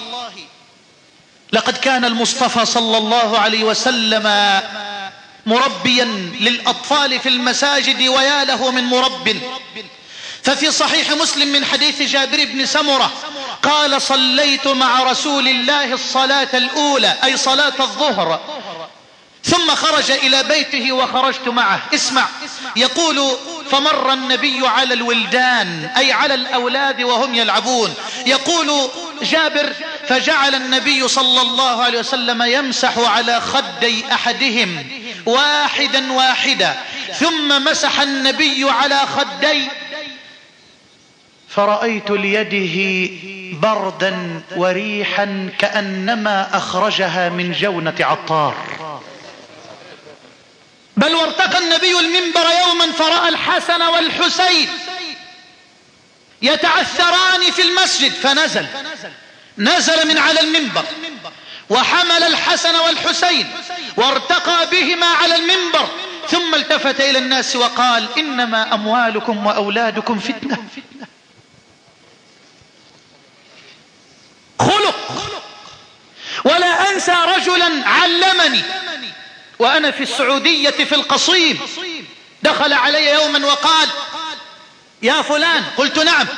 لقد كان المصطفى صلى الله عليه وسلم مربيا للأطفال في المساجد، ويا له من مرب. ففي صحيح مسلم من حديث جابر بن سمرة قال صليت مع رسول الله الصلاة الأولى أي صلاة الظهر، ثم خرج إلى بيته وخرجت معه. اسمع، يقول فمر النبي على الولدان أي على الأولاد وهم يلعبون. يقول جابر فجعل النبي صلى الله عليه وسلم يمسح على خدي أحدهم واحدا واحدا، ثم مسح النبي على خدي، فرأيت ليده بردا وريحا كأنما أخرجها من جونة عطار. بل وارتقى النبي المنبر يوما فرأى الحسن والحسين يتعثران في المسجد، نزل من على المنبر وحمل الحسن والحسين وارتقى بهما على المنبر، ثم التفت إلى الناس وقال إنما أموالكم وأولادكم فتنة. خلق. ولا أنسى رجلا علمني وأنا في السعودية في القصيم، دخل علي يوما وقال يا فلان، قلت نعم.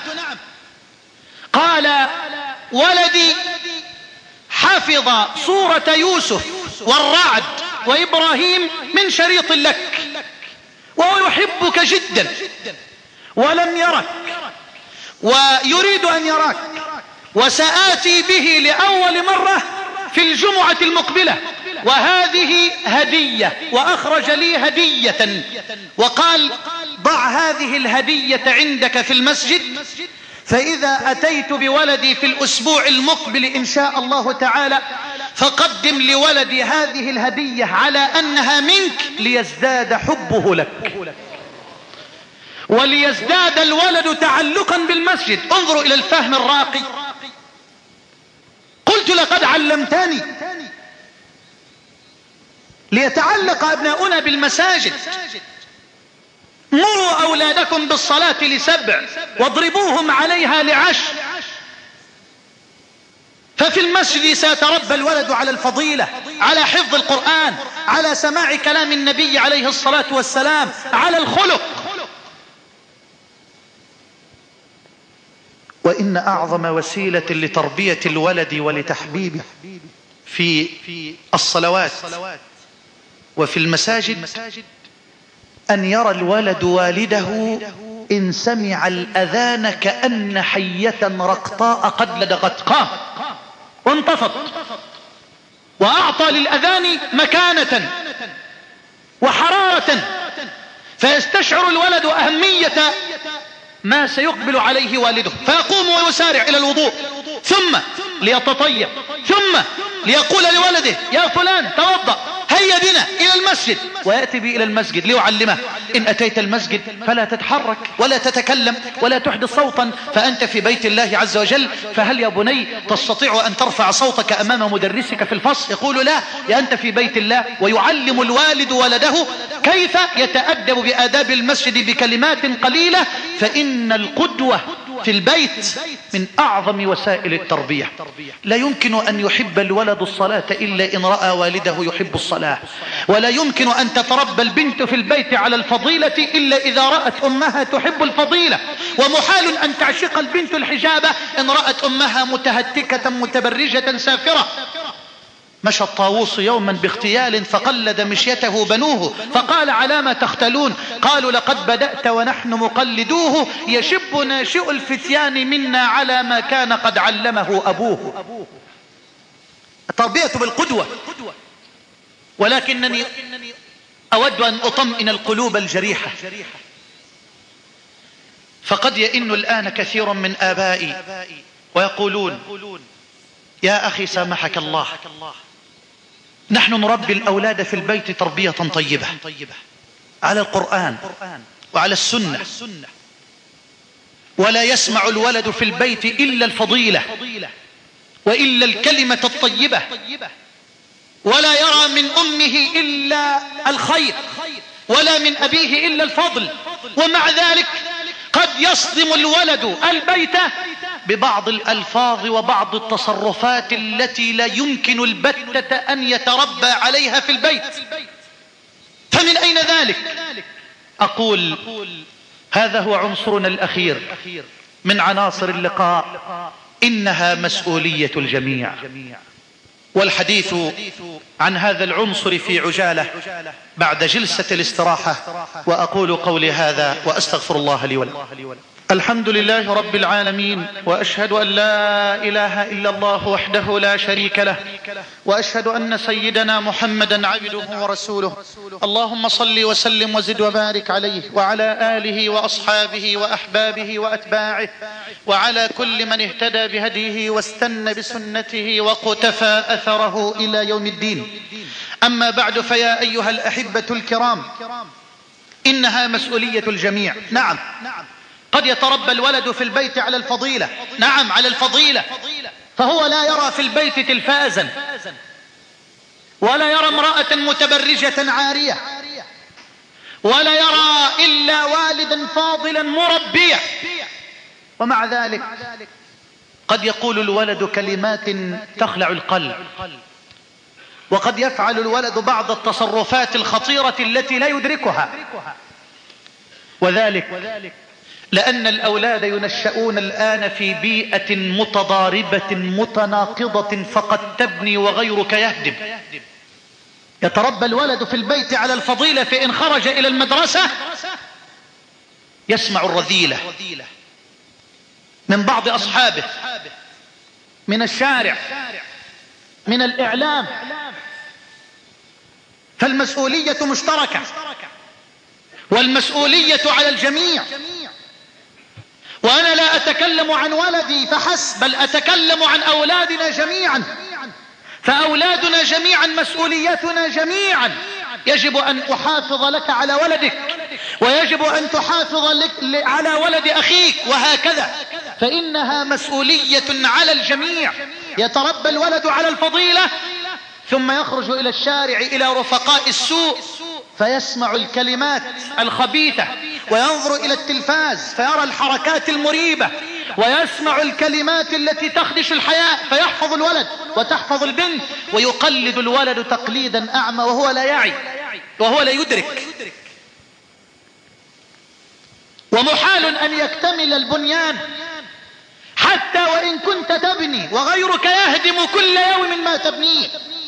قال ولدي حفظ سورة يوسف والرعد وإبراهيم من شريط لك، وهو يحبك جدا ولم يرك ويريد أن يراك، وسآتي به لأول مرة في الجمعة المقبلة، وهذه هدية، وأخرج لي هدية وقال ضع هذه الهدية عندك في المسجد، فإذا أتيت بولدي في الأسبوع المقبل إن شاء الله تعالى فقدم لولدي هذه الهدية على أنها منك ليزداد حبه لك. وليزداد الولد تعلقا بالمسجد. انظروا إلى الفهم الراقي. قلت لقد علمتني. ليتعلق أبناؤنا بالمساجد. مروا أولادكم بالصلاة ل7 واضربوهم عليها ل10. ففي المسجد سيتربى الولد على الفضيلة، على حفظ القرآن، على سماع كلام النبي عليه الصلاة والسلام، على الخلق. وإن أعظم وسيلة لتربية الولد ولتحبيبه في الصلوات وفي المساجد أن يرى الولد والده إن سمع الأذان كأن حية رقطاء قد لدغت قام وانتفض، وأعطى للأذان مكانة وحرارة، فيستشعر الولد أهمية ما سيقبل عليه والده، فيقوم ويسارع إلى الوضوء، ثم ليتطيب، ثم ليقول لولده يا فلان توضأ، هيا بنا إلى المسجد، ويأتي به إلى المسجد ليعلمه إن أتيت المسجد فلا تتحرك ولا تتكلم ولا تحدث صوتا، فأنت في بيت الله عز وجل، فهل يا بني تستطيع أن ترفع صوتك أمام مدرسك في الفصل؟ يقول لا، يا أنت في بيت الله. ويعلم الوالد ولده كيف يتأدب بآداب المسجد بكلمات قليلة، فإن القدوة في البيت من أعظم وسائل التربية. لا يمكن أن يحب الولد الصلاة إلا إن رأى والده يحب الصلاة، ولا يمكن أن تتربى البنت في البيت على الفضيلة إلا إذا رأت أمها تحب الفضيلة، ومحال أن تعشق البنت الحجابة إن رأت أمها متهتكة متبرجة سافرة. مشى الطاووس يوما باغتيال فقلد مشيته بنوه، فقال على ما تختلون؟ قالوا لقد بدأت ونحن مقلدوه، يشب ناشئ الفتيان منا على ما كان قد علمه أبوه. التربية بالقدوة. ولكنني أود أن أطمئن القلوب الجريحة، فقد يئن الآن كثير من آبائي ويقولون يا أخي سامحك الله، نحن نربي الأولاد في البيت تربية طيبة على القرآن وعلى السنة، ولا يسمع الولد في البيت إلا الفضيلة وإلا الكلمة الطيبة، ولا يرى من أمه إلا الخير ولا من أبيه إلا الفضل. ومع ذلك قد يصدم الولد البيت ببعض الألفاظ وبعض التصرفات التي لا يمكن البتة أن يتربى عليها في البيت. فمن أين ذلك؟ أقول هذا هو عنصرنا الأخير من عناصر اللقاء، إنها مسؤولية الجميع. والحديث عن هذا العنصر في عجالة بعد جلسة الاستراحة، وأقول قولي هذا وأستغفر الله لي ولكم. الحمد لله رب العالمين، وأشهد أن لا إله إلا الله وحده لا شريك له، وأشهد أن سيدنا محمدا عبده ورسوله. اللهم صل وسلم وزد وبارك عليه وعلى آله وأصحابه وأحبابه وأتباعه وعلى كل من اهتدى بهديه واستنى بسنته وقتفى أثره إلى يوم الدين. أما بعد، فيا أيها الأحبة الكرام، إنها مسؤولية الجميع. نعم، قد يتربى الولد في البيت على الفضيلة، نعم على الفضيلة، فهو لا يرى في البيت تلفازا ولا يرى امرأة متبرجة عارية ولا يرى إلا والدا فاضلا مربيا. ومع ذلك قد يقول الولد كلمات تخلع القلب، وقد يفعل الولد بعض التصرفات الخطيرة التي لا يدركها، وذلك لأن الأولاد ينشؤون الآن في بيئة متضاربة متناقضة، فقد تبني وغيرك يهدم. يتربى الولد في البيت على الفضيلة، فإن خرج إلى المدرسة يسمع الرذيلة من بعض أصحابه، من الشارع، من الإعلام. فالمسؤولية مشتركة، والمسؤولية على الجميع. وأنا لا أتكلم عن ولدي فحسب، بل أتكلم عن أولادنا جميعا. فأولادنا جميعا مسؤوليتنا جميعا. يجب أن أحافظ لك على ولدك، ويجب أن تحافظ على ولد أخيك، وهكذا، فإنها مسؤولية على الجميع. يتربى الولد على الفضيلة ثم يخرج إلى الشارع إلى رفقاء السوء فيسمع الكلمات الخبيثة، وينظر إلى التلفاز فيرى الحركات المريبة، ويسمع الكلمات التي تخدش الحياء، فيحفظ الولد وتحفظ البنت، ويقلد الولد تقليدا أعمى وهو لا يعي وهو لا يدرك. ومحال أن يكتمل البنيان حتى وإن كنت تبني وغيرك يهدم كل يوم ما تبنيه.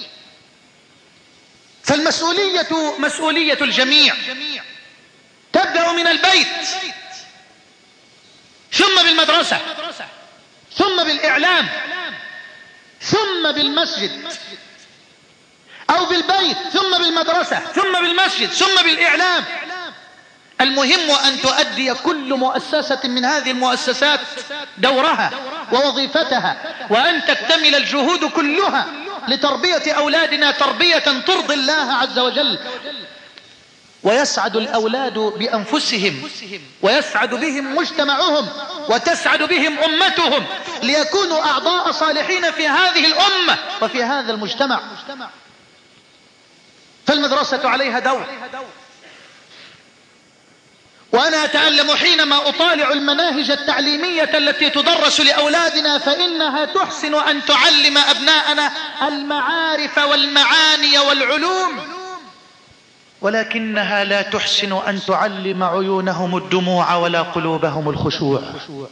فالمسؤولية مسؤولية الجميع، تبدأ من البيت، ثم بالمدرسة، ثم بالإعلام، ثم بالمسجد، أو بالبيت ثم بالمدرسة ثم بالمسجد ثم بالإعلام. المهم أن تؤدي كل مؤسسة من هذه المؤسسات دورها ووظيفتها، وأن تكتمل الجهود كلها لتربية أولادنا تربية ترضي الله عز وجل. ويسعد الأولاد بأنفسهم، ويسعد بهم مجتمعهم، وتسعد بهم أمتهم، ليكونوا أعضاء صالحين في هذه الأمة وفي هذا المجتمع. فالمدرسة عليها دور. وأنا أتألم حينما أطالع المناهج التعليمية التي تدرس لأولادنا، فإنها تحسن أن تعلم أبناءنا المعارف والمعاني والعلوم، ولكنها لا تحسن أن تعلم عيونهم الدموع ولا قلوبهم الخشوع.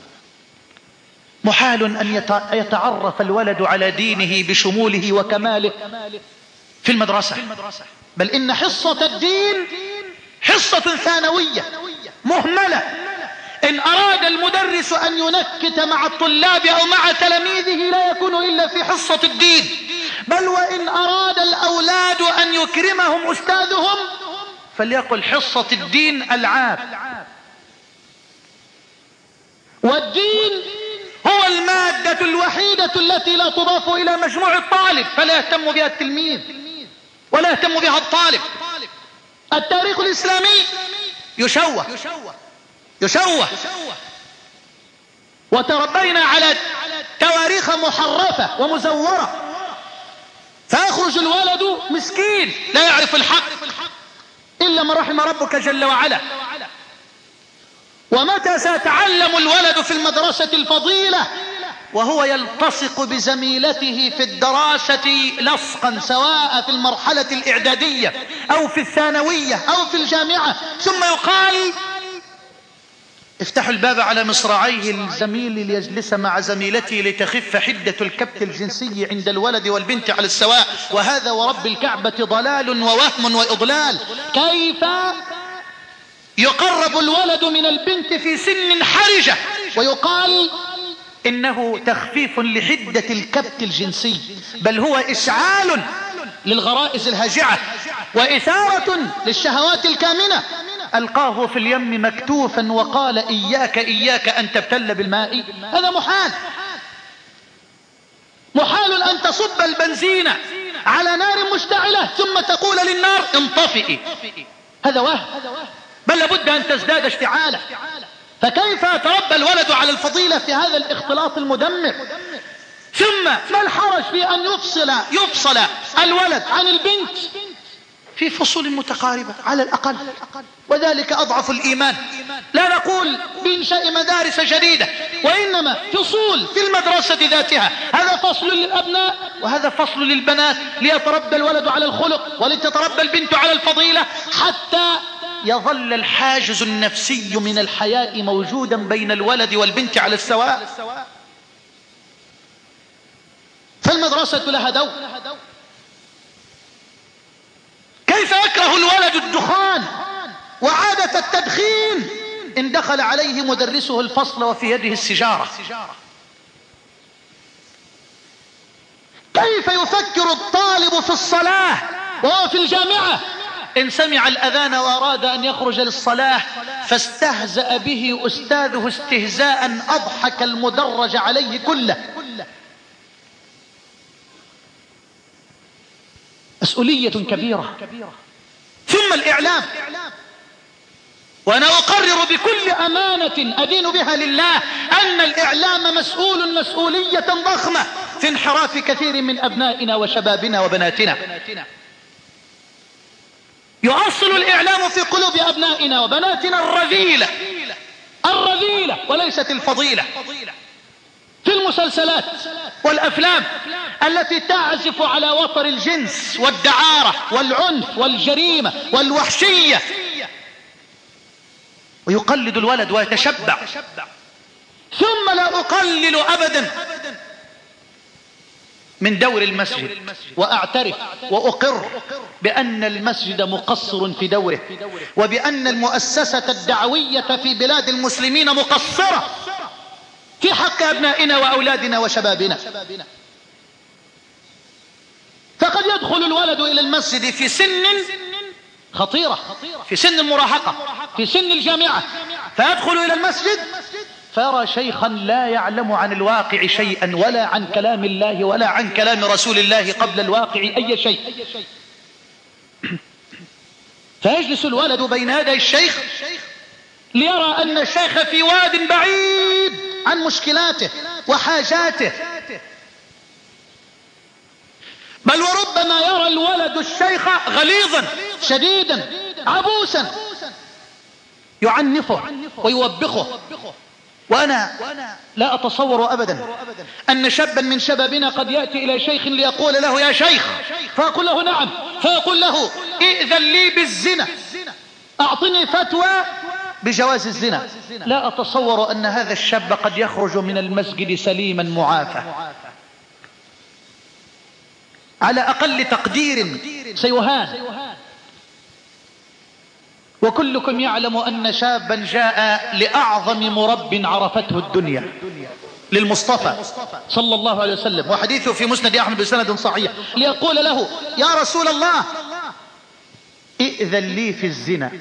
محال أن يتعرف الولد على دينه بشموله وكماله في المدرسة، بل إن حصة الدين حصة ثانوية مهملة. إن أراد المدرس أن ينكت مع الطلاب أو مع تلاميذه لا يكون إلا في حصة الدين، بل وإن أراد الأولاد أن يكرمهم أستاذهم فليقل حصة الدين ألعاب. والدين هو المادة الوحيدة التي لا تضاف إلى مجموع الطالب، فلا يهتم بها التلميذ ولا يهتم بها الطالب. التاريخ الإسلامي يشوه، وتربينا على تواريخ محرفة ومزورة، فيخرج الولد مسكين لا يعرف الحق إلا من رحم ربك جل وعلا. ومتى سيتعلم الولد في المدرسة الفضيلة وهو يلتصق بزميلته في الدراسة لصقا، سواء في المرحلة الإعدادية أو في الثانوية أو في الجامعة، ثم يقال افتحوا الباب على مصراعيه الزميل ليجلس مع زميلته لتخف حدة الكبت الجنسي عند الولد والبنت على السواء، وهذا ورب الكعبة ضلال ووهم وإضلال. كيف يقرب الولد من البنت في سن حرجة ويقال إنه تخفيف لحدة الكبت الجنسي، بل هو إشعال للغرائز الهاجعة وإثارة للشهوات الكامنة. ألقاه في اليم مكتوفا وقال إياك أن تبتل بالماء. هذا محال أن تصب البنزين على نار مشتعلة ثم تقول للنار انطفئي، هذا وهم، بل لابد أن تزداد اشتعالا. فكيف يتربى الولد على الفضيلة في هذا الاختلاط المدمر؟ ثم ما الحرج في أن يفصل الولد عن البنت في فصول متقاربة على الأقل، وذلك أضعف الإيمان. لا نقول بإنشاء مدارس جديدة، وإنما فصول في المدرسة ذاتها، هذا فصل للأبناء وهذا فصل للبنات، ليتربى الولد على الخلق ولتتربى البنت على الفضيلة، حتى يظل الحاجز النفسي من الحياء موجودا بين الولد والبنت على السواء. فالمدرسة لها دور. كيف يكره الولد الدخان وعادة التدخين إن دخل عليه مدرسه الفصل وفي يده السجارة؟ كيف يفكر الطالب في الصلاة وهو في الجامعة إن سمع الأذان وأراد أن يخرج للصلاة فاستهزأ به أستاذه استهزاء أضحك المدرج عليه كله؟ مسؤولية كبيرة. ثم الإعلام، وأنا أقرر بكل أمانة أدين بها لله أن الإعلام مسؤول مسؤولية ضخمة في انحراف كثير من أبنائنا وشبابنا وبناتنا. يؤصل الإعلام في قلوب أبنائنا وبناتنا الرذيلة وليست الفضيلة، في المسلسلات والأفلام التي تعزف على وتر الجنس والدعارة والعنف والجريمة والوحشية، ويقلد الولد ويتشبع. ثم لا أقلل أبدا من دور المسجد، وأعترف وأقر بأن المسجد مقصر في دوره، وبأن المؤسسة الدعوية في بلاد المسلمين مقصرة في حق أبنائنا وأولادنا وشبابنا. فقد يدخل الولد إلى المسجد في سن خطيرة، في سن المراهقة، في سن الجامعة، فيدخل إلى المسجد فيرى شيخا لا يعلم عن الواقع شيئا، ولا عن كلام الله ولا عن كلام رسول الله قبل الواقع أي شيء. فيجلس الولد بين يدي الشيخ ليرى أن الشيخ في واد بعيد عن مشكلاته وحاجاته، بل وربما يرى الولد الشيخ غليظا شديدا عبوسا يعنفه ويوبخه. وأنا لا أتصور أبدا أن شابا من شبابنا قد يأتي إلى شيخ ليقول له يا شيخ، فأقول له نعم، فيقول له ائذن لي بالزنا، أعطني فتوى بجواز الزنا. لا أتصور أن هذا الشاب قد يخرج من المسجد سليما معافى. على أقل تقدير سيهان. وكلكم يعلم أن شابا جاء لأعظم مرب عرفته الدنيا، للمصطفى صلى الله عليه وسلم، وحديثه في مسند أحمد بسند صحيح، ليقول له يا رسول الله ائذن لي في الزنا.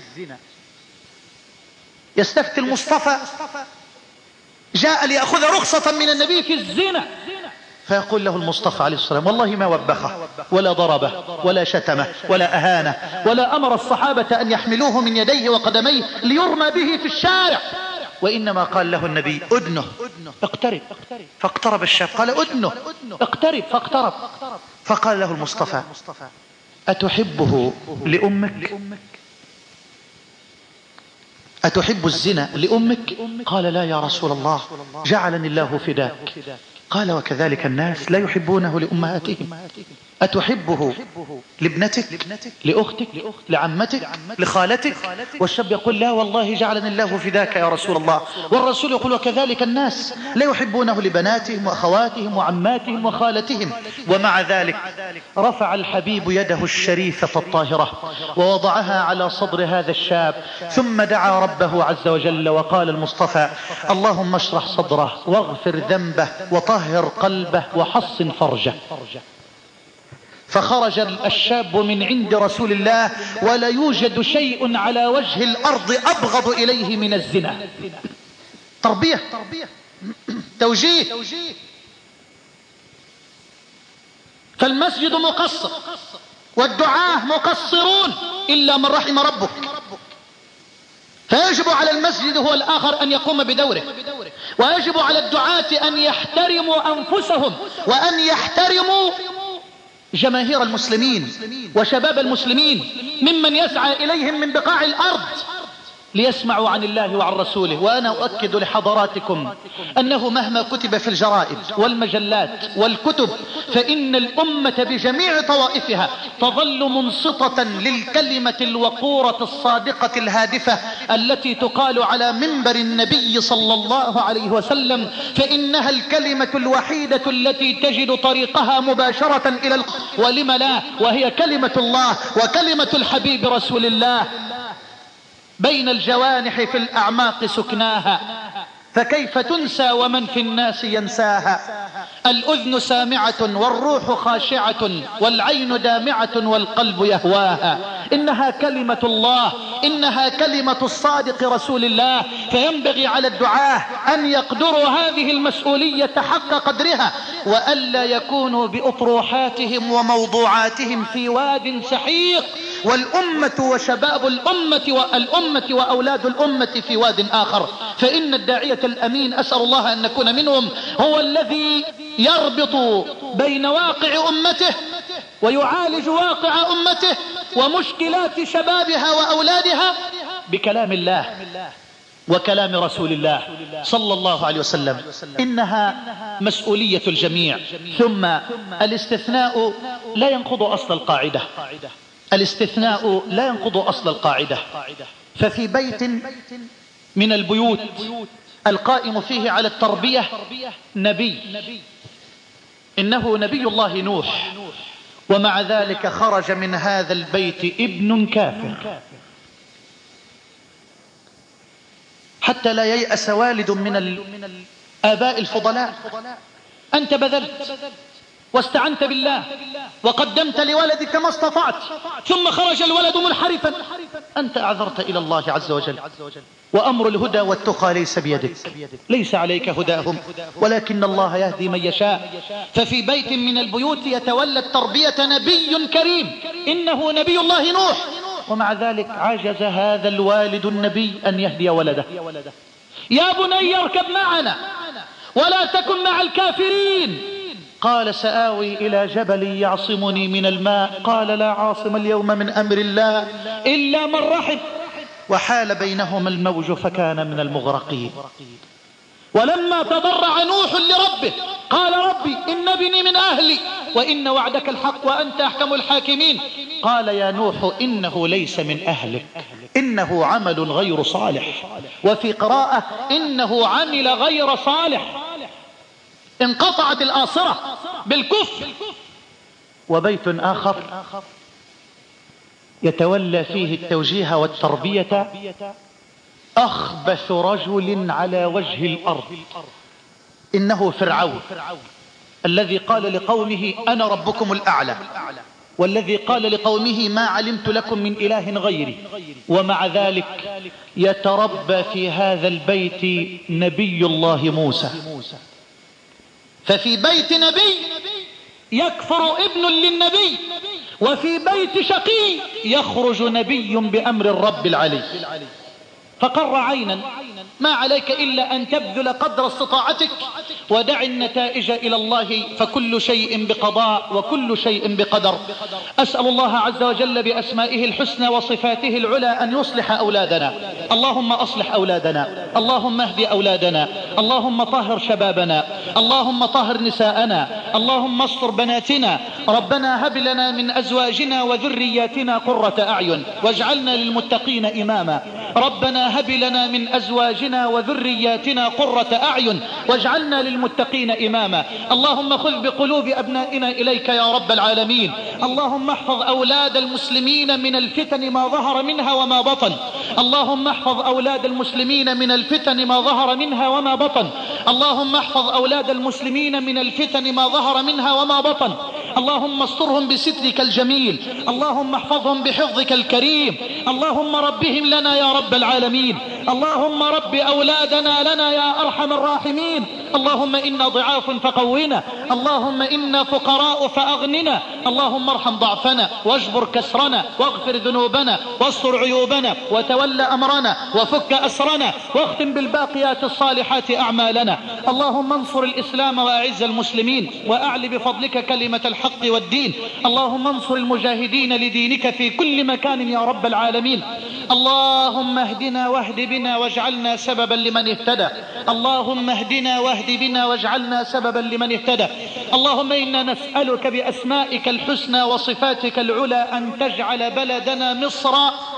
يستفتي المصطفى، جاء ليأخذ رخصة من النبي في الزنا، فيقول له المصطفى عليه الصلاة والسلام والله ما وبخه ولا ضربه ولا شتمه ولا أهانه ولا أمر الصحابة أن يحملوه من يديه وقدميه ليرمى به في الشارع، وإنما قال له النبي أدنه اقترب، فاقترب الشاب، قال أدنه اقترب، فاقترب، فقال له المصطفى أتحبه لأمك؟ أتحب الزنا لأمك؟ قال لا يا رسول الله، جعلني الله فداك. قال وكذلك الناس لا يحبونه لأمهاتهم. أتحبه لابنتك، لأختك، لعمتك، لخالتك؟ والشاب يقول لا والله جعلني الله فداك يا رسول الله. والرسول يقول وكذلك الناس لا يحبونه لبناتهم وأخواتهم وعماتهم وخالتهم. ومع ذلك رفع الحبيب يده الشريفة الطاهرة ووضعها على صدر هذا الشاب، ثم دعا ربه عز وجل وقال المصطفى اللهم اشرح صدره واغفر ذنبه وطهر قلبه وحصن فرجه. فخرج الشاب من عند رسول الله ولا يوجد شيء على وجه الأرض أبغض إليه من الزنا. تربية، توجيه. فالمسجد مقصر والدعاة مقصرون إلا من رحم ربك، فيجب على المسجد هو الآخر أن يقوم بدوره، ويجب على الدعاة أن يحترموا أنفسهم وأن يحترموا جماهير المسلمين وشباب المسلمين ممن يسعى إليهم من بقاع الأرض ليسمعوا عن الله وعن رسوله. وأنا أؤكد لحضراتكم أنه مهما كتب في الجرائد والمجلات والكتب فإن الأمة بجميع طوائفها تظل منصتة للكلمة الوقورة الصادقة الهادفة التي تقال على منبر النبي صلى الله عليه وسلم، فإنها الكلمة الوحيدة التي تجد طريقها مباشرة إلى ولم لا، وهي كلمة الله وكلمة الحبيب رسول الله. بين الجوانح في الأعماق سكناها، فكيف تنسى ومن في الناس ينساها؟ الأذن سامعة والروح خاشعة والعين دامعة والقلب يهواها. إنها كلمة الله، إنها كلمة الصادق رسول الله. فينبغي على الدعاة أن يقدروا هذه المسؤولية حق قدرها، وألا يكونوا بأطروحاتهم وموضوعاتهم في واد سحيق والأمة وشباب الأمة وأولاد الأمة في واد آخر. فإن الداعية الأمين، أسأل الله أن نكون منهم، هو الذي يربط بين واقع أمته ويعالج واقع أمته ومشكلات شبابها وأولادها بكلام الله وكلام رسول الله صلى الله عليه وسلم. إنها مسؤولية الجميع. ثم الاستثناء لا ينقض أصل القاعدة. الاستثناء لا ينقض أصل القاعدة. ففي بيت من البيوت القائم فيه على التربية نبي، إنه نبي الله نوح، ومع ذلك خرج من هذا البيت ابن كافر، حتى لا ييأس والد من الآباء الفضلاء. أنت بذلت واستعنت بالله وقدمت لولدك ما استطعت، ثم خرج الولد منحرفا، أنت أعذرت إلى الله عز وجل. وأمر الهدى والتقى ليس بيدك، ليس عليك هداهم ولكن الله يهدي من يشاء. ففي بيت من البيوت يتولى التربية نبي كريم، إنه نبي الله نوح، ومع ذلك عجز هذا الوالد النبي أن يهدي ولده. يا بني اركب معنا ولا تكن مع الكافرين. قال سآوي إلى جبل يعصمني من الماء، قال لا عاصم اليوم من أمر الله إلا من رحم، وحال بينهما الموج فكان من المغرقين. ولما تضرع نوح لربه قال ربي إن ابني من أهلي وإن وعدك الحق وأنت أحكم الحاكمين. قال يا نوح إنه ليس من أهلك، إنه عمل غير صالح، وفي قراءة إنه عمل غير صالح. انقطعت الآصرة بالكفر. وبيت آخر يتولى فيه التوجيه والتربية أخبث رجل على وجه الأرض، إنه فرعون، الذي قال لقومه أنا ربكم الأعلى، والذي قال لقومه ما علمت لكم من إله غيري، ومع ذلك يتربى في هذا البيت نبي الله موسى. ففي بيت نبي يكفر ابن للنبي، وفي بيت شقي يخرج نبي بأمر الرب العلي. فقر عينا، ما عليك إلا أن تبذل قدر استطاعتك ودع النتائج إلى الله، فكل شيء بقضاء وكل شيء بقدر. أسأل الله عز وجل بأسمائه الحسنى وصفاته العلى أن يصلح أولادنا. اللهم أصلح أولادنا، اللهم اهدي أولادنا، اللهم طهر شبابنا، اللهم طهر نساءنا، اللهم استر بناتنا. ربنا هب لنا من أزواجنا وذرياتنا قرة أعين واجعلنا للمتقين إماما. ربنا هب لنا من أزواجنا وذرياتنا قرة أعين واجعلنا للمتقين إماما. اللهم خذ بقلوب أبنائنا إليك يا رب العالمين. اللهم احفظ أولاد المسلمين من الفتن ما ظهر منها وما بطن. اللهم احفظ أولاد المسلمين من الفتن ما ظهر منها وما بطن. اللهم احفظ أولاد المسلمين من الفتن ما ظهر منها وما بطن. اللهم استرهم بسترك الجميل، اللهم احفظهم بحفظك الكريم. اللهم ربهم لنا يا رب العالمين. اللهم رب أولادنا لنا يا أرحم الراحمين. اللهم إنا ضعاف فقونا، اللهم إنا فقراء فأغننا. اللهم ارحم ضعفنا واجبر كسرنا واغفر ذنوبنا واستر عيوبنا وتول أمرنا وفك أسرنا واختم بالباقيات الصالحات أعمالنا. اللهم انصر الإسلام وأعز المسلمين وأعل بفضلك كلمة الحق والدين. اللهم انصر المجاهدين لدينك في كل مكان يا رب العالمين. اللهم اهدنا واهد بنا واجعلنا سببا لمن اهتدى. اللهم اهدنا واهد بنا واجعلنا سببا لمن اهتدى. اللهم إنا نسألك بأسمائك الحسنى وصفاتك العلى أن تجعل بلدنا مصر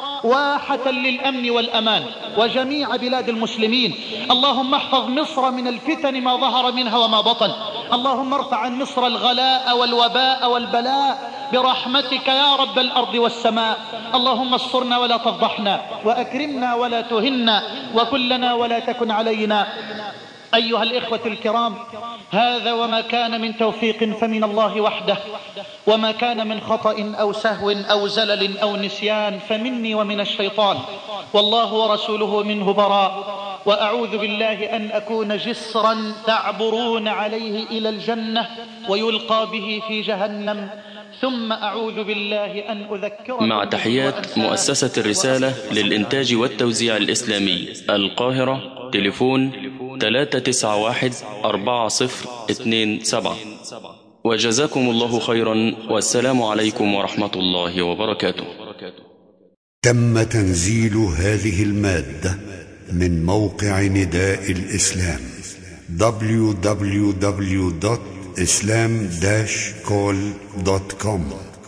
واحة للأمن والأمان وجميع بلاد المسلمين. اللهم احفظ مصر من الفتن ما ظهر منها وما بطن. اللهم ارفع عن مصر الغلاء والوباء والبلاء برحمتك يا رب الأرض والسماء. اللهم استرنا ولا تفضحنا وأكرمنا ولا تهنا وكلنا ولا تكن علينا. أيها الإخوة الكرام، هذا وما كان من توفيق فمن الله وحده، وما كان من خطأ أو سهو أو زلل أو نسيان فمني ومن الشيطان، والله ورسوله منه براء. وأعوذ بالله أن أكون جسرا تعبرون عليه إلى الجنة ويلقى به في جهنم، ثم أعوذ بالله أن أذكركم مع تحيات مؤسسة الرسالة للإنتاج والتوزيع الإسلامي القاهرة. تليفون 391-4027. وجزاكم الله خيرا، والسلام عليكم ورحمة الله وبركاته. تم تنزيل هذه المادة من موقع نداء الإسلام www.islam-call.com